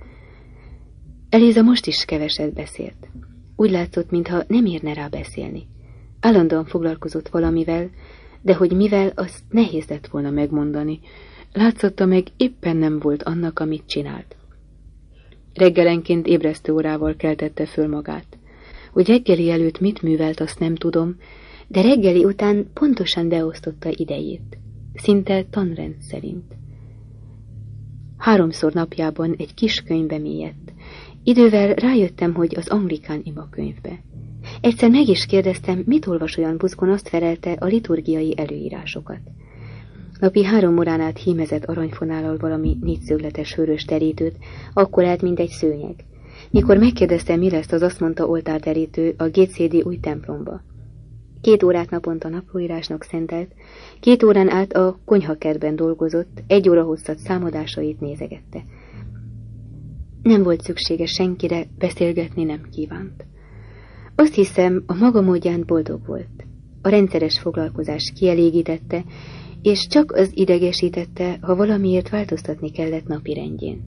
Eliza most is keveset beszélt. Úgy látszott, mintha nem érne rá beszélni. Állandóan foglalkozott valamivel, de hogy mivel, azt nehéz lett volna megmondani. Látszotta meg, éppen nem volt annak, amit csinált. Reggelenként ébresztő órával keltette föl magát. Hogy reggeli előtt mit művelt, azt nem tudom, de reggeli után pontosan beosztotta idejét. Szinte tanrend szerint. Háromszor napjában egy kis könyvbe mélyedt. Idővel rájöttem, hogy az anglikán imakönyvbe. Egyszer meg is kérdeztem, mit olvas olyan buzgón, azt felelte, a liturgiai előírásokat. Napi három órán át hímezett aranyfonállal valami négyszögletes hőrös terítőt, akkor állt, mint egy szőnyeg. Mikor megkérdeztem, mi lesz, az azt mondta, oltárterítő a Gatesheadi új templomba. Két órát naponta naplóírásnak szentelt, két órán át a konyhakertben dolgozott, egy óra hosszat számadásait nézegette. Nem volt szüksége senkire, beszélgetni nem kívánt. Azt hiszem, a maga módján boldog volt. A rendszeres foglalkozás kielégítette, és csak az idegesítette, ha valamiért változtatni kellett napirendjén.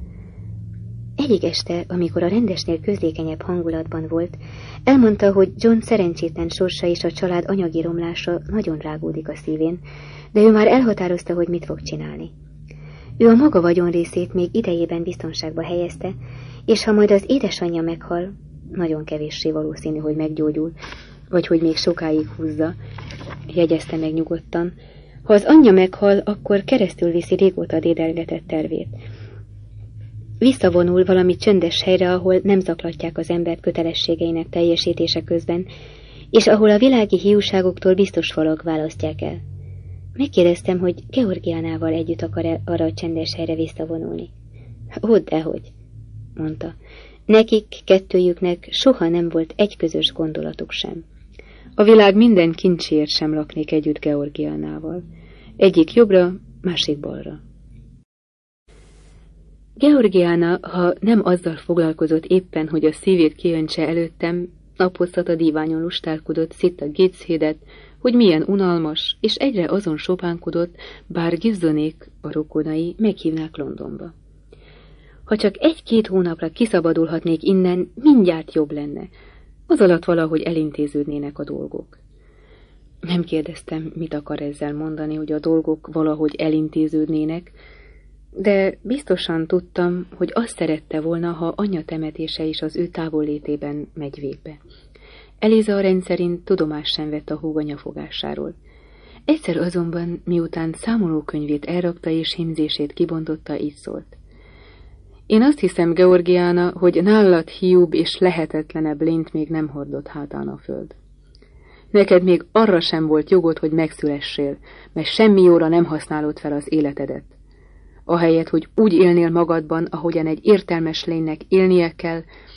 Egyik este, amikor a rendesnél közlékenyebb hangulatban volt, elmondta, hogy John szerencsétlen sorsa és a család anyagi romlása nagyon rágódik a szívén, de ő már elhatározta, hogy mit fog csinálni. Ő a maga vagyonrészét még idejében biztonságba helyezte, és ha majd az édesanyja meghal, nagyon kevéssé valószínű, hogy meggyógyul, vagy hogy még sokáig húzza, jegyezte meg nyugodtan. Ha az anyja meghal, akkor keresztül viszi régóta dédelgetett tervét. Visszavonul valami csöndes helyre, ahol nem zaklatják az embert kötelességeinek teljesítése közben, és ahol a világi hiúságoktól biztos falak választják el. Megkérdeztem, hogy Georgiánával együtt akar-e arra a csendes helyre visszavonulni. Ó, dehogy, mondta. Nekik, kettőjüknek soha nem volt egy közös gondolatuk sem. A világ minden kincséért sem laknék együtt Georgiánával. Egyik jobbra, másik balra. Georgiana, ha nem azzal foglalkozott éppen, hogy a szívét kiöntse előttem, naphosszat a díványon lustálkodott, szitta Gatesheadet, hogy milyen unalmas, és egyre azon sopánkodott, bár Gibsonék, a rokonai, meghívnák Londonba. Ha csak egy-két hónapra kiszabadulhatnék innen, mindjárt jobb lenne. Az alatt valahogy elintéződnének a dolgok. Nem kérdeztem, mit akar ezzel mondani, hogy a dolgok valahogy elintéződnének, de biztosan tudtam, hogy azt szerette volna, ha anyja temetése is az ő távollétében megy végbe. Eliza a rendszerint tudomást sem vett a húganya fogásáról. Egyszer azonban, miután számolókönyvét elrakta és hímzését kibontotta, így szólt. Én azt hiszem, Georgiana, hogy nálad hiúbb és lehetetlenebb lényt még nem hordott hátán a föld. Neked még arra sem volt jogod, hogy megszülessél, mert semmi jóra nem használod fel az életedet. Ahelyett, hogy úgy élnél magadban, ahogyan egy értelmes lénynek élnie kell,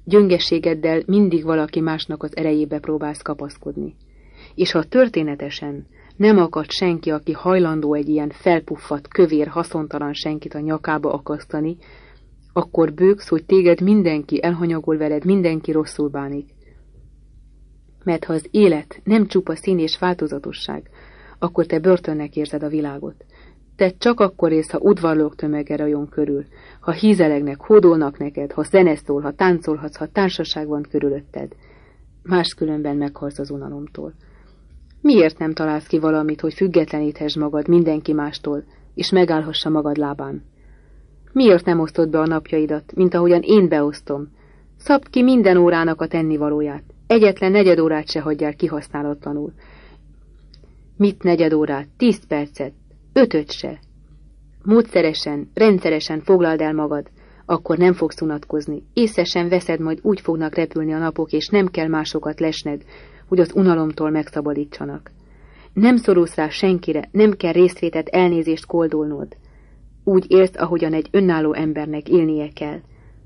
gyöngességeddel mindig valaki másnak az erejébe próbálsz kapaszkodni. És ha történetesen nem akad senki, aki hajlandó egy ilyen felpuffadt, kövér, haszontalan senkit a nyakába akasztani, akkor bőgsz, hogy téged mindenki elhanyagol veled, mindenki rosszul bánik. Mert ha az élet nem csupa szín és változatosság, akkor te börtönnek érzed a világot. Te csak akkor élsz, ha udvarlók tömege rajon körül, ha hízelegnek, hódolnak neked, ha zene szól, ha táncolhatsz, ha társaság van körülötted. Máskülönben meghalsz az unalomtól. Miért nem találsz ki valamit, hogy függetleníthess magad mindenki mástól, és megállhassa magad lábán? Miért nem osztod be a napjaidat, mint ahogyan én beosztom? Szabd ki minden órának a tennivalóját. Egyetlen negyed órát se hagyjál kihasználatlanul. Mit negyed órát? Tíz percet? Ötöt se. Módszeresen, rendszeresen foglald el magad, akkor nem fogsz unatkozni. Észre sem veszed, majd úgy fognak repülni a napok, és nem kell másokat lesned, hogy az unalomtól megszabadítsanak. Nem szorulsz rá senkire, nem kell részvétet, elnézést koldolnod. Úgy élsz, ahogyan egy önálló embernek élnie kell.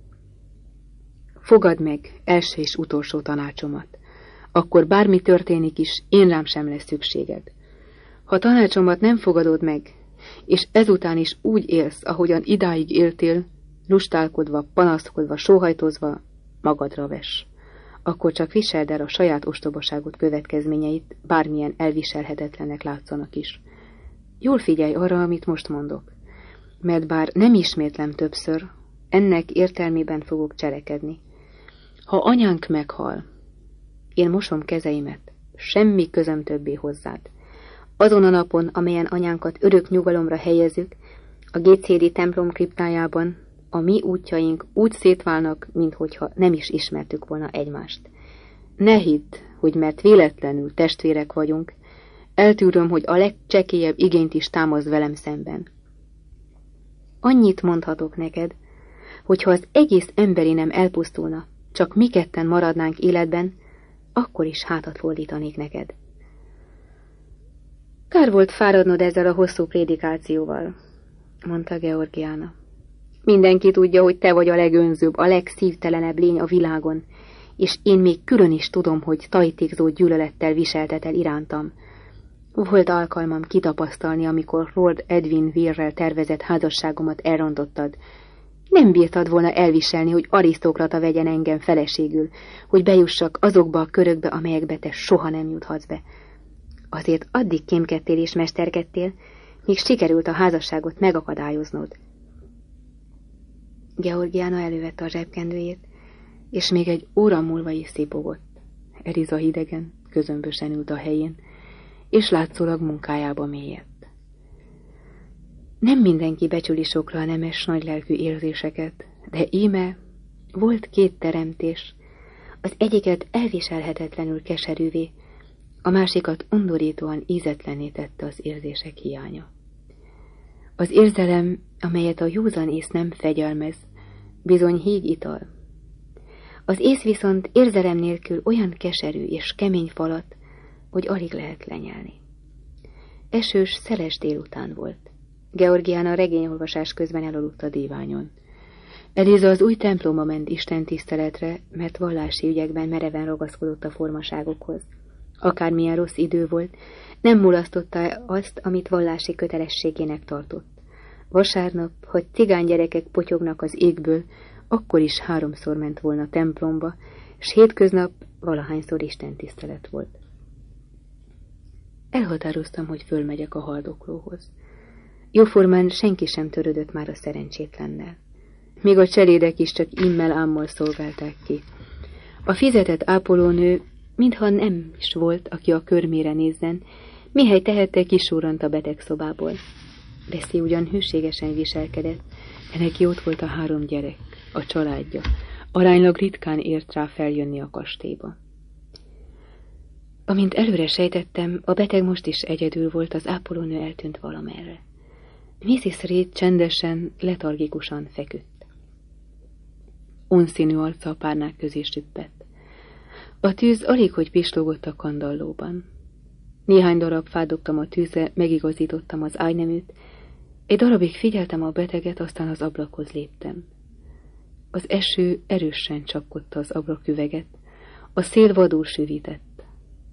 Fogadd meg első és utolsó tanácsomat. Akkor bármi történik is, én rám sem lesz szükséged. Ha tanácsomat nem fogadod meg, és ezután is úgy élsz, ahogyan idáig éltél, lustálkodva, panaszkodva, sóhajtozva, magadra vess. Akkor csak viseld el a saját ostobaságot következményeit, bármilyen elviselhetetlennek látszanak is. Jól figyelj arra, amit most mondok, mert bár nem ismétlem többször, ennek értelmében fogok cselekedni. Ha anyánk meghal, én mosom kezeimet, semmi közöm többé hozzád. Azon a napon, amelyen anyánkat örök nyugalomra helyezzük, a Gétszédi templom kriptájában, a mi útjaink úgy szétválnak, minthogyha nem is ismertük volna egymást. Ne hidd, hogy mert véletlenül testvérek vagyunk, eltűröm, hogy a legcsekélyebb igényt is támaszd velem szemben. Annyit mondhatok neked, hogy ha az egész emberi nem elpusztulna, csak mi ketten maradnánk életben, akkor is hátat fordítanék neked. Kár volt fáradnod ezzel a hosszú prédikációval, mondta Georgiana. Mindenki tudja, hogy te vagy a legönzőbb, a legszívtelenebb lény a világon, és én még külön is tudom, hogy tajtékzó gyűlölettel viseltetel irántam. Volt alkalmam kitapasztalni, amikor Lord Edwin Weirrel tervezett házasságomat elrontottad. Nem bírtad volna elviselni, hogy arisztokrata vegyen engem feleségül, hogy bejussak azokba a körökbe, amelyekbe te soha nem juthatsz be. Azért addig kémkedtél és mesterkedtél, míg sikerült a házasságot megakadályoznod. Georgiana elővette a zsebkendőjét, és még egy óra múlva is szipogott. Eliza hidegen, közömbösen ült a helyén, és látszólag munkájába mélyedt. Nem mindenki becsüli sokra a nemes, nagylelkű érzéseket, de íme volt két teremtés, az egyiket elviselhetetlenül keserűvé, a másikat undorítóan ízetlenné tette az érzések hiánya. Az érzelem, amelyet a józan ész nem fegyelmez, bizony híg ital. Az ész viszont érzelem nélkül olyan keserű és kemény falat, hogy alig lehet lenyelni. Esős, szeles délután volt. Georgiana regényolvasás közben elaludt a díványon. Eliza az új templomba ment Isten tiszteletre, mert vallási ügyekben mereven ragaszkodott a formaságokhoz. Akármilyen rossz idő volt, nem mulasztotta azt, amit vallási kötelességének tartott. Vasárnap, hogy cigány gyerekek potyognak az égből, akkor is háromszor ment volna templomba, s hétköznap valahányszor istentisztelet volt. Elhatároztam, hogy fölmegyek a haldoklóhoz. Jóformán senki sem törődött már a szerencsétlennel. Még a cselédek is csak immel ámmal szolgálták ki. A fizetett ápolónő, mintha nem is volt, aki a körmére nézzen, mihely tehette kisúrant a betegszobából. Bessie ugyan hűségesen viselkedett, de neki ott volt a három gyerek, a családja. Aránylag ritkán ért rá feljönni a kastélyba. Amint előre sejtettem, a beteg most is egyedül volt, az ápolónő eltűnt valamerre. miszisz Reed csendesen, letargikusan feküdt. Unszínű arca a párnák közé süppett. A tűz alig, hogy pislogott a kandallóban. Néhány darab fádogtam a tűzre, megigazítottam az ágyneműt, egy darabig figyeltem a beteget, aztán az ablakhoz léptem. Az eső erősen csapkodta az ablaküveget, a szél vadul süvített.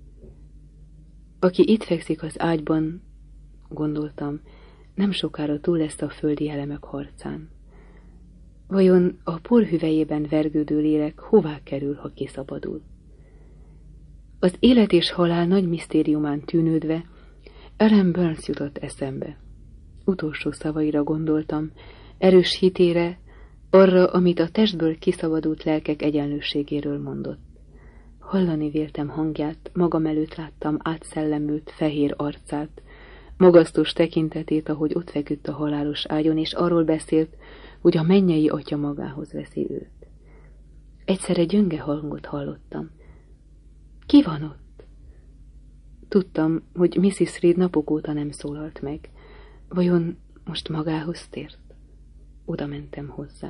Aki itt fekszik az ágyban, gondoltam, nem sokára túl lesz a földi elemek harcán. Vajon a porhüvelyében vergődő lélek hová kerül, ha kiszabadul? Az élet és halál nagy misztériumán tűnődve, Ellen Burns jutott eszembe. Utolsó szavaira gondoltam, erős hitére, arra, amit a testből kiszabadult lelkek egyenlőségéről mondott. Hallani véltem hangját, magam előtt láttam átszellemült, fehér arcát, magasztos tekintetét, ahogy ott feküdt a halálos ágyon, és arról beszélt, hogy a mennyei atya magához veszi őt. Egyszerre gyönge hangot hallottam. Ki van ott? Tudtam, hogy missziz Reed napok óta nem szólalt meg. Vajon most magához tért? Oda mentem hozzá.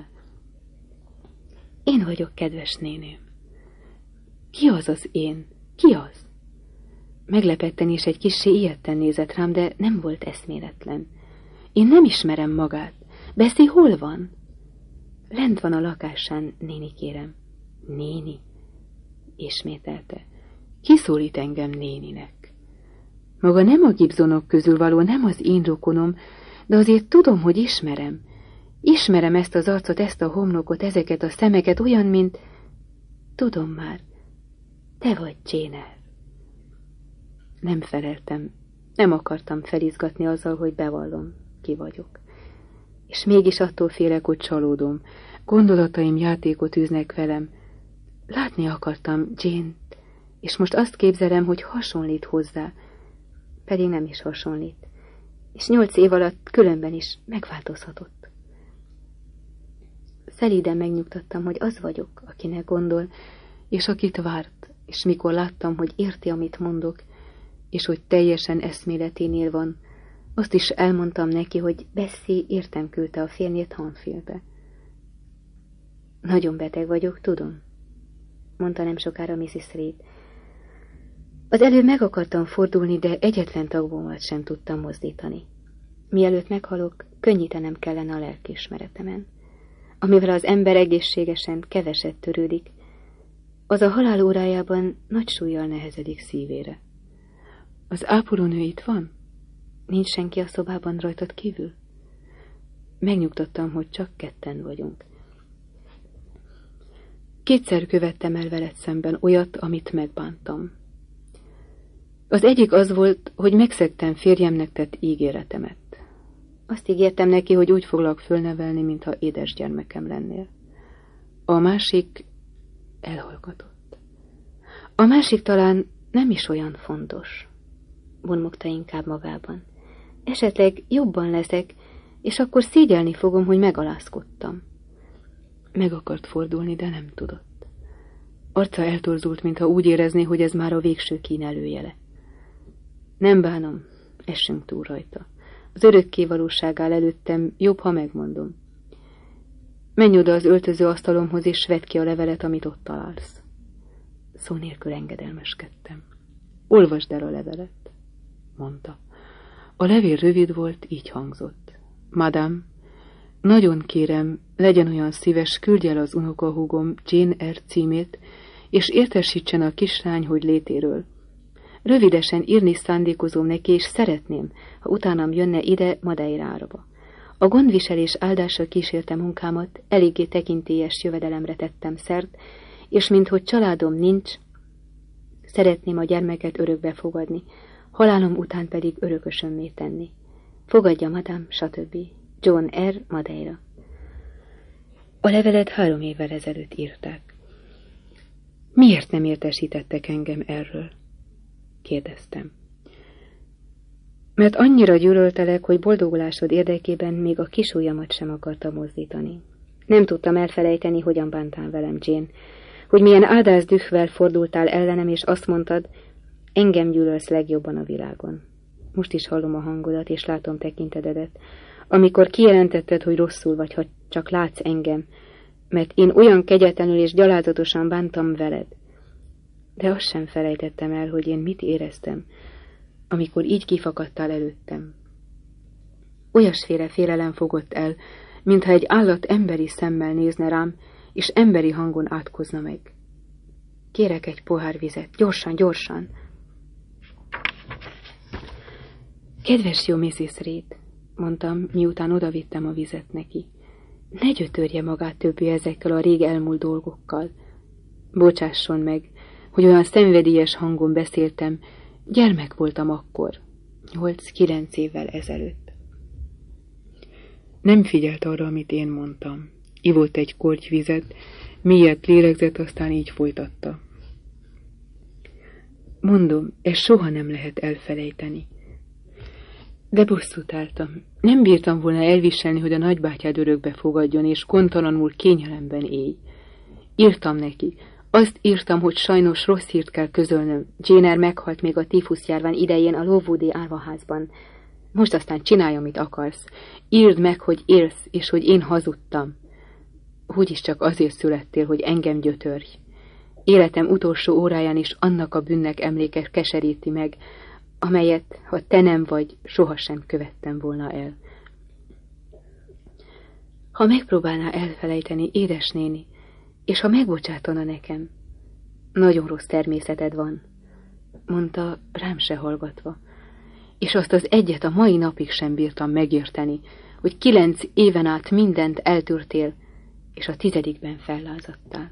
Én vagyok, kedves néném. Ki az az én? Ki az? Meglepetten és egy kissé ijedten nézett rám, de nem volt eszméletlen. Én nem ismerem magát. Bessie hol van? Lent van a lakásán, néni, kérem. Néni? Ismételte. Ki szólít engem néninek? Maga nem a Gibsonok közül való, nem az én rokonom, de azért tudom, hogy ismerem. Ismerem ezt az arcot, ezt a homlokot, ezeket a szemeket, olyan, mint... Tudom már, te vagy Jane. Nem feleltem, nem akartam felizgatni azzal, hogy bevallom, ki vagyok. És mégis attól félek, hogy csalódom. Gondolataim játékot űznek velem. Látni akartam Jane-t, és most azt képzelem, hogy hasonlít hozzá. Pedig nem is hasonlít. És nyolc év alatt különben is megváltozhatott. Szelíden megnyugtattam, hogy az vagyok, akinek gondol, és akit várt, és mikor láttam, hogy érti, amit mondok, és hogy teljesen eszméleténél van, azt is elmondtam neki, hogy Bessie értem küldte a férjét Hanfieldbe. Nagyon beteg vagyok, tudom, mondta nem sokára missziz Reed. Az előbb meg akartam fordulni, de egyetlen tagbomat sem tudtam mozdítani. Mielőtt meghalok, könnyítenem kellene a lelkiismeretemen. Amivel az ember egészségesen keveset törődik, az a halál órájában nagy súllyal nehezedik szívére. Az ápolónő itt van? Nincs senki a szobában rajtad kívül? Megnyugtattam, hogy csak ketten vagyunk. Kétszer követtem el veled szemben olyat, amit megbántam. Az egyik az volt, hogy megszegtem férjemnek tett ígéretemet. Azt ígértem neki, hogy úgy foglak fölnevelni, mintha édesgyermekem lennél. A másik elhallgatott. A másik talán nem is olyan fontos, bonmogta inkább magában. Esetleg jobban leszek, és akkor szégyelni fogom, hogy megalázkodtam. Meg akart fordulni, de nem tudott. Arca eltorzult, mintha úgy érezné, hogy ez már a végső kín előjele. Nem bánom, essünk túl rajta. Az örökké valóság áll előttem, jobb, ha megmondom. Menj oda az öltöző asztalomhoz, és vedd ki a levelet, amit ott találsz. Szó nélkül engedelmeskedtem. Olvasd el a levelet, mondta. A levél rövid volt, így hangzott. Madame, nagyon kérem, legyen olyan szíves, küldj el az unokahúgom Jane R. címét, és értesítsen a kislány, hogy létéről. Rövidesen írni szándékozom neki, és szeretném, ha utánam jönne ide Madeirába. A gondviselés áldással kísérte munkámat, eléggé tekintélyes jövedelemre tettem szert, és minthogy családom nincs, szeretném a gyermeket örökbe fogadni, halálom után pedig örökösömmé tenni. Fogadja, madám, stb. John R. Madeira. A levelet három évvel ezelőtt írták. Miért nem értesítettek engem erről? Kérdeztem. Mert annyira gyűlöltelek, hogy boldogulásod érdekében még a kisujjamat sem akarta mozdítani. Nem tudtam elfelejteni, hogyan bántál velem, Jane, hogy milyen áldász dühvel fordultál ellenem, és azt mondtad, engem gyűlölsz legjobban a világon. Most is hallom a hangodat, és látom tekintetedet, amikor kijelentetted, hogy rosszul vagy, ha csak látsz engem, mert én olyan kegyetlenül és gyalázatosan bántam veled. De azt sem felejtettem el, hogy én mit éreztem, amikor így kifakadtál előttem. Olyasféle félelem fogott el, mintha egy állat emberi szemmel nézne rám, és emberi hangon átkozna meg. Kérek egy pohár vizet, gyorsan, gyorsan! Kedves jó misszisz Reed, mondtam, miután odavittem a vizet neki. Ne gyötörje magát többé ezekkel a rég elmúlt dolgokkal. Bocsásson meg, hogy olyan szenvedélyes hangon beszéltem, gyermek voltam akkor, nyolc-kilenc évvel ezelőtt. Nem figyelt arra, amit én mondtam. Ivott egy korty vizet, mélyet lélegzett, aztán így folytatta. Mondom, ezt soha nem lehet elfelejteni. De bosszút álltam. Nem bírtam volna elviselni, hogy a nagybátyád örökbe fogadjon, és kontalanul kényelemben élj. Írtam neki. Azt írtam, hogy sajnos rossz hírt kell közölnöm. Jenner meghalt még a tífuszjárvány idején a Lowoodi árvaházban. Most aztán csinálj, amit akarsz. Írd meg, hogy élsz, és hogy én hazudtam. Úgyis csak azért születtél, hogy engem gyötörj. Életem utolsó óráján is annak a bűnnek emléke keseríti meg, amelyet, ha te nem vagy, sohasem követtem volna el. Ha megpróbálná elfelejteni, édesnéni, és ha megbocsátana nekem, nagyon rossz természeted van, mondta, rám se hallgatva, és azt az egyet a mai napig sem bírtam megérteni, hogy kilenc éven át mindent eltűrtél, és a tizedikben fellázadtál.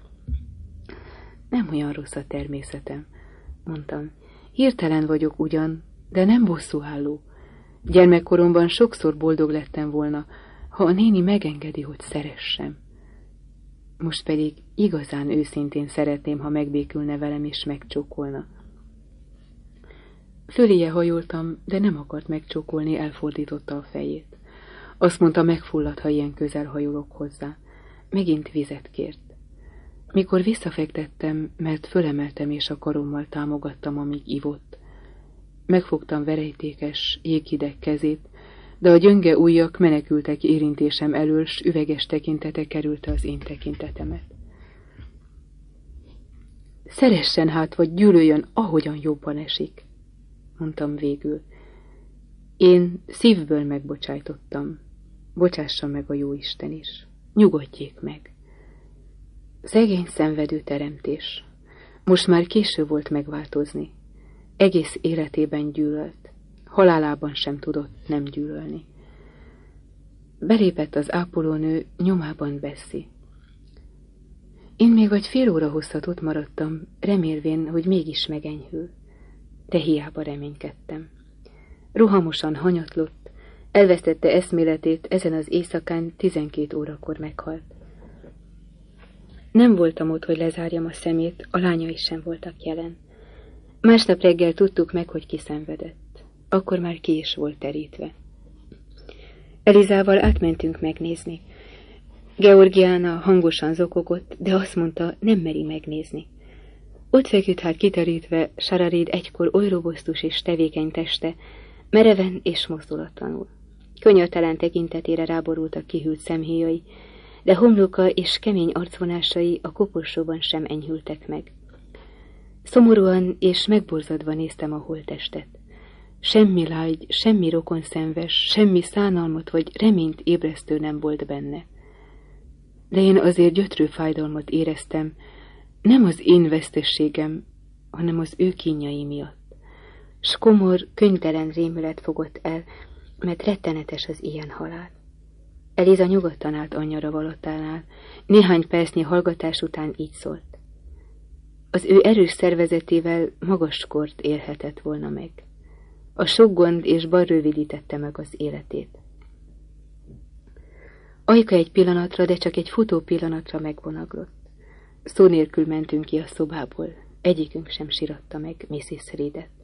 Nem olyan rossz a természetem, mondtam. Hirtelen vagyok ugyan, de nem bosszúálló. Gyermekkoromban sokszor boldog lettem volna, ha a néni megengedi, hogy szeressem. Most pedig igazán őszintén szeretném, ha megbékülne velem és megcsókolna. Föléje hajoltam, de nem akart megcsókolni, elfordította a fejét. Azt mondta, megfullad, ha ilyen közel hajolok hozzá. Megint vizet kért. Mikor visszafektettem, mert fölemeltem és a karommal támogattam, amíg ivott. Megfogtam verejtékes, jéghideg kezét, de a gyönge ujjak menekültek érintésem elől, s üveges tekintete kerülte az én tekintetemet. Szeressen hát, vagy gyűlöljön, ahogyan jobban esik, mondtam végül. Én szívből megbocsájtottam. Bocsássa meg a jóisten is. Nyugodjék meg. Szegény szenvedő teremtés. Most már késő volt megváltozni. Egész életében gyűlölt. Halálában sem tudott nem gyűlölni. Belépett az ápolónő, nyomában Bessie. Én még vagy fél óra hosszat ott maradtam, remélvén, hogy mégis megenyhül. De hiába reménykedtem. Rohamosan hanyatlott, elvesztette eszméletét, ezen az éjszakán tizenkét órakor meghalt. Nem voltam ott, hogy lezárjam a szemét, a lányai sem voltak jelen. Másnap reggel tudtuk meg, hogy kiszenvedett. Akkor már ki is volt terítve. Elizával átmentünk megnézni. Georgiana hangosan zokogott, de azt mondta, nem meri megnézni. Ott feküdt hát kiterítve Sarah Reed egykor oly robosztus és tevékeny teste, mereven és mozdulatlanul. Könyörtelen tekintetére ráborultak kihűlt szemhéjai, de homloka és kemény arcvonásai a koporsóban sem enyhültek meg. Szomorúan és megborzadva néztem a holttestet. Semmi lágy, semmi rokonszenves, semmi szánalmat vagy reményt ébresztő nem volt benne. De én azért gyötrő fájdalmat éreztem, nem az én vesztességem, hanem az ő kínjai miatt. S komor, könyvtelen rémület fogott el, mert rettenetes az ilyen halál. Eliza nyugodtan állt anyja ravalotánál, néhány percnyi hallgatás után így szólt. Az ő erős szervezetével magas kort élhetett volna meg. A sok gond és baj rövidítette meg az életét. Ajka egy pillanatra, de csak egy futó pillanatra megvonaglott. Szó nélkül mentünk ki a szobából, egyikünk sem síratta meg misszisz Reedet.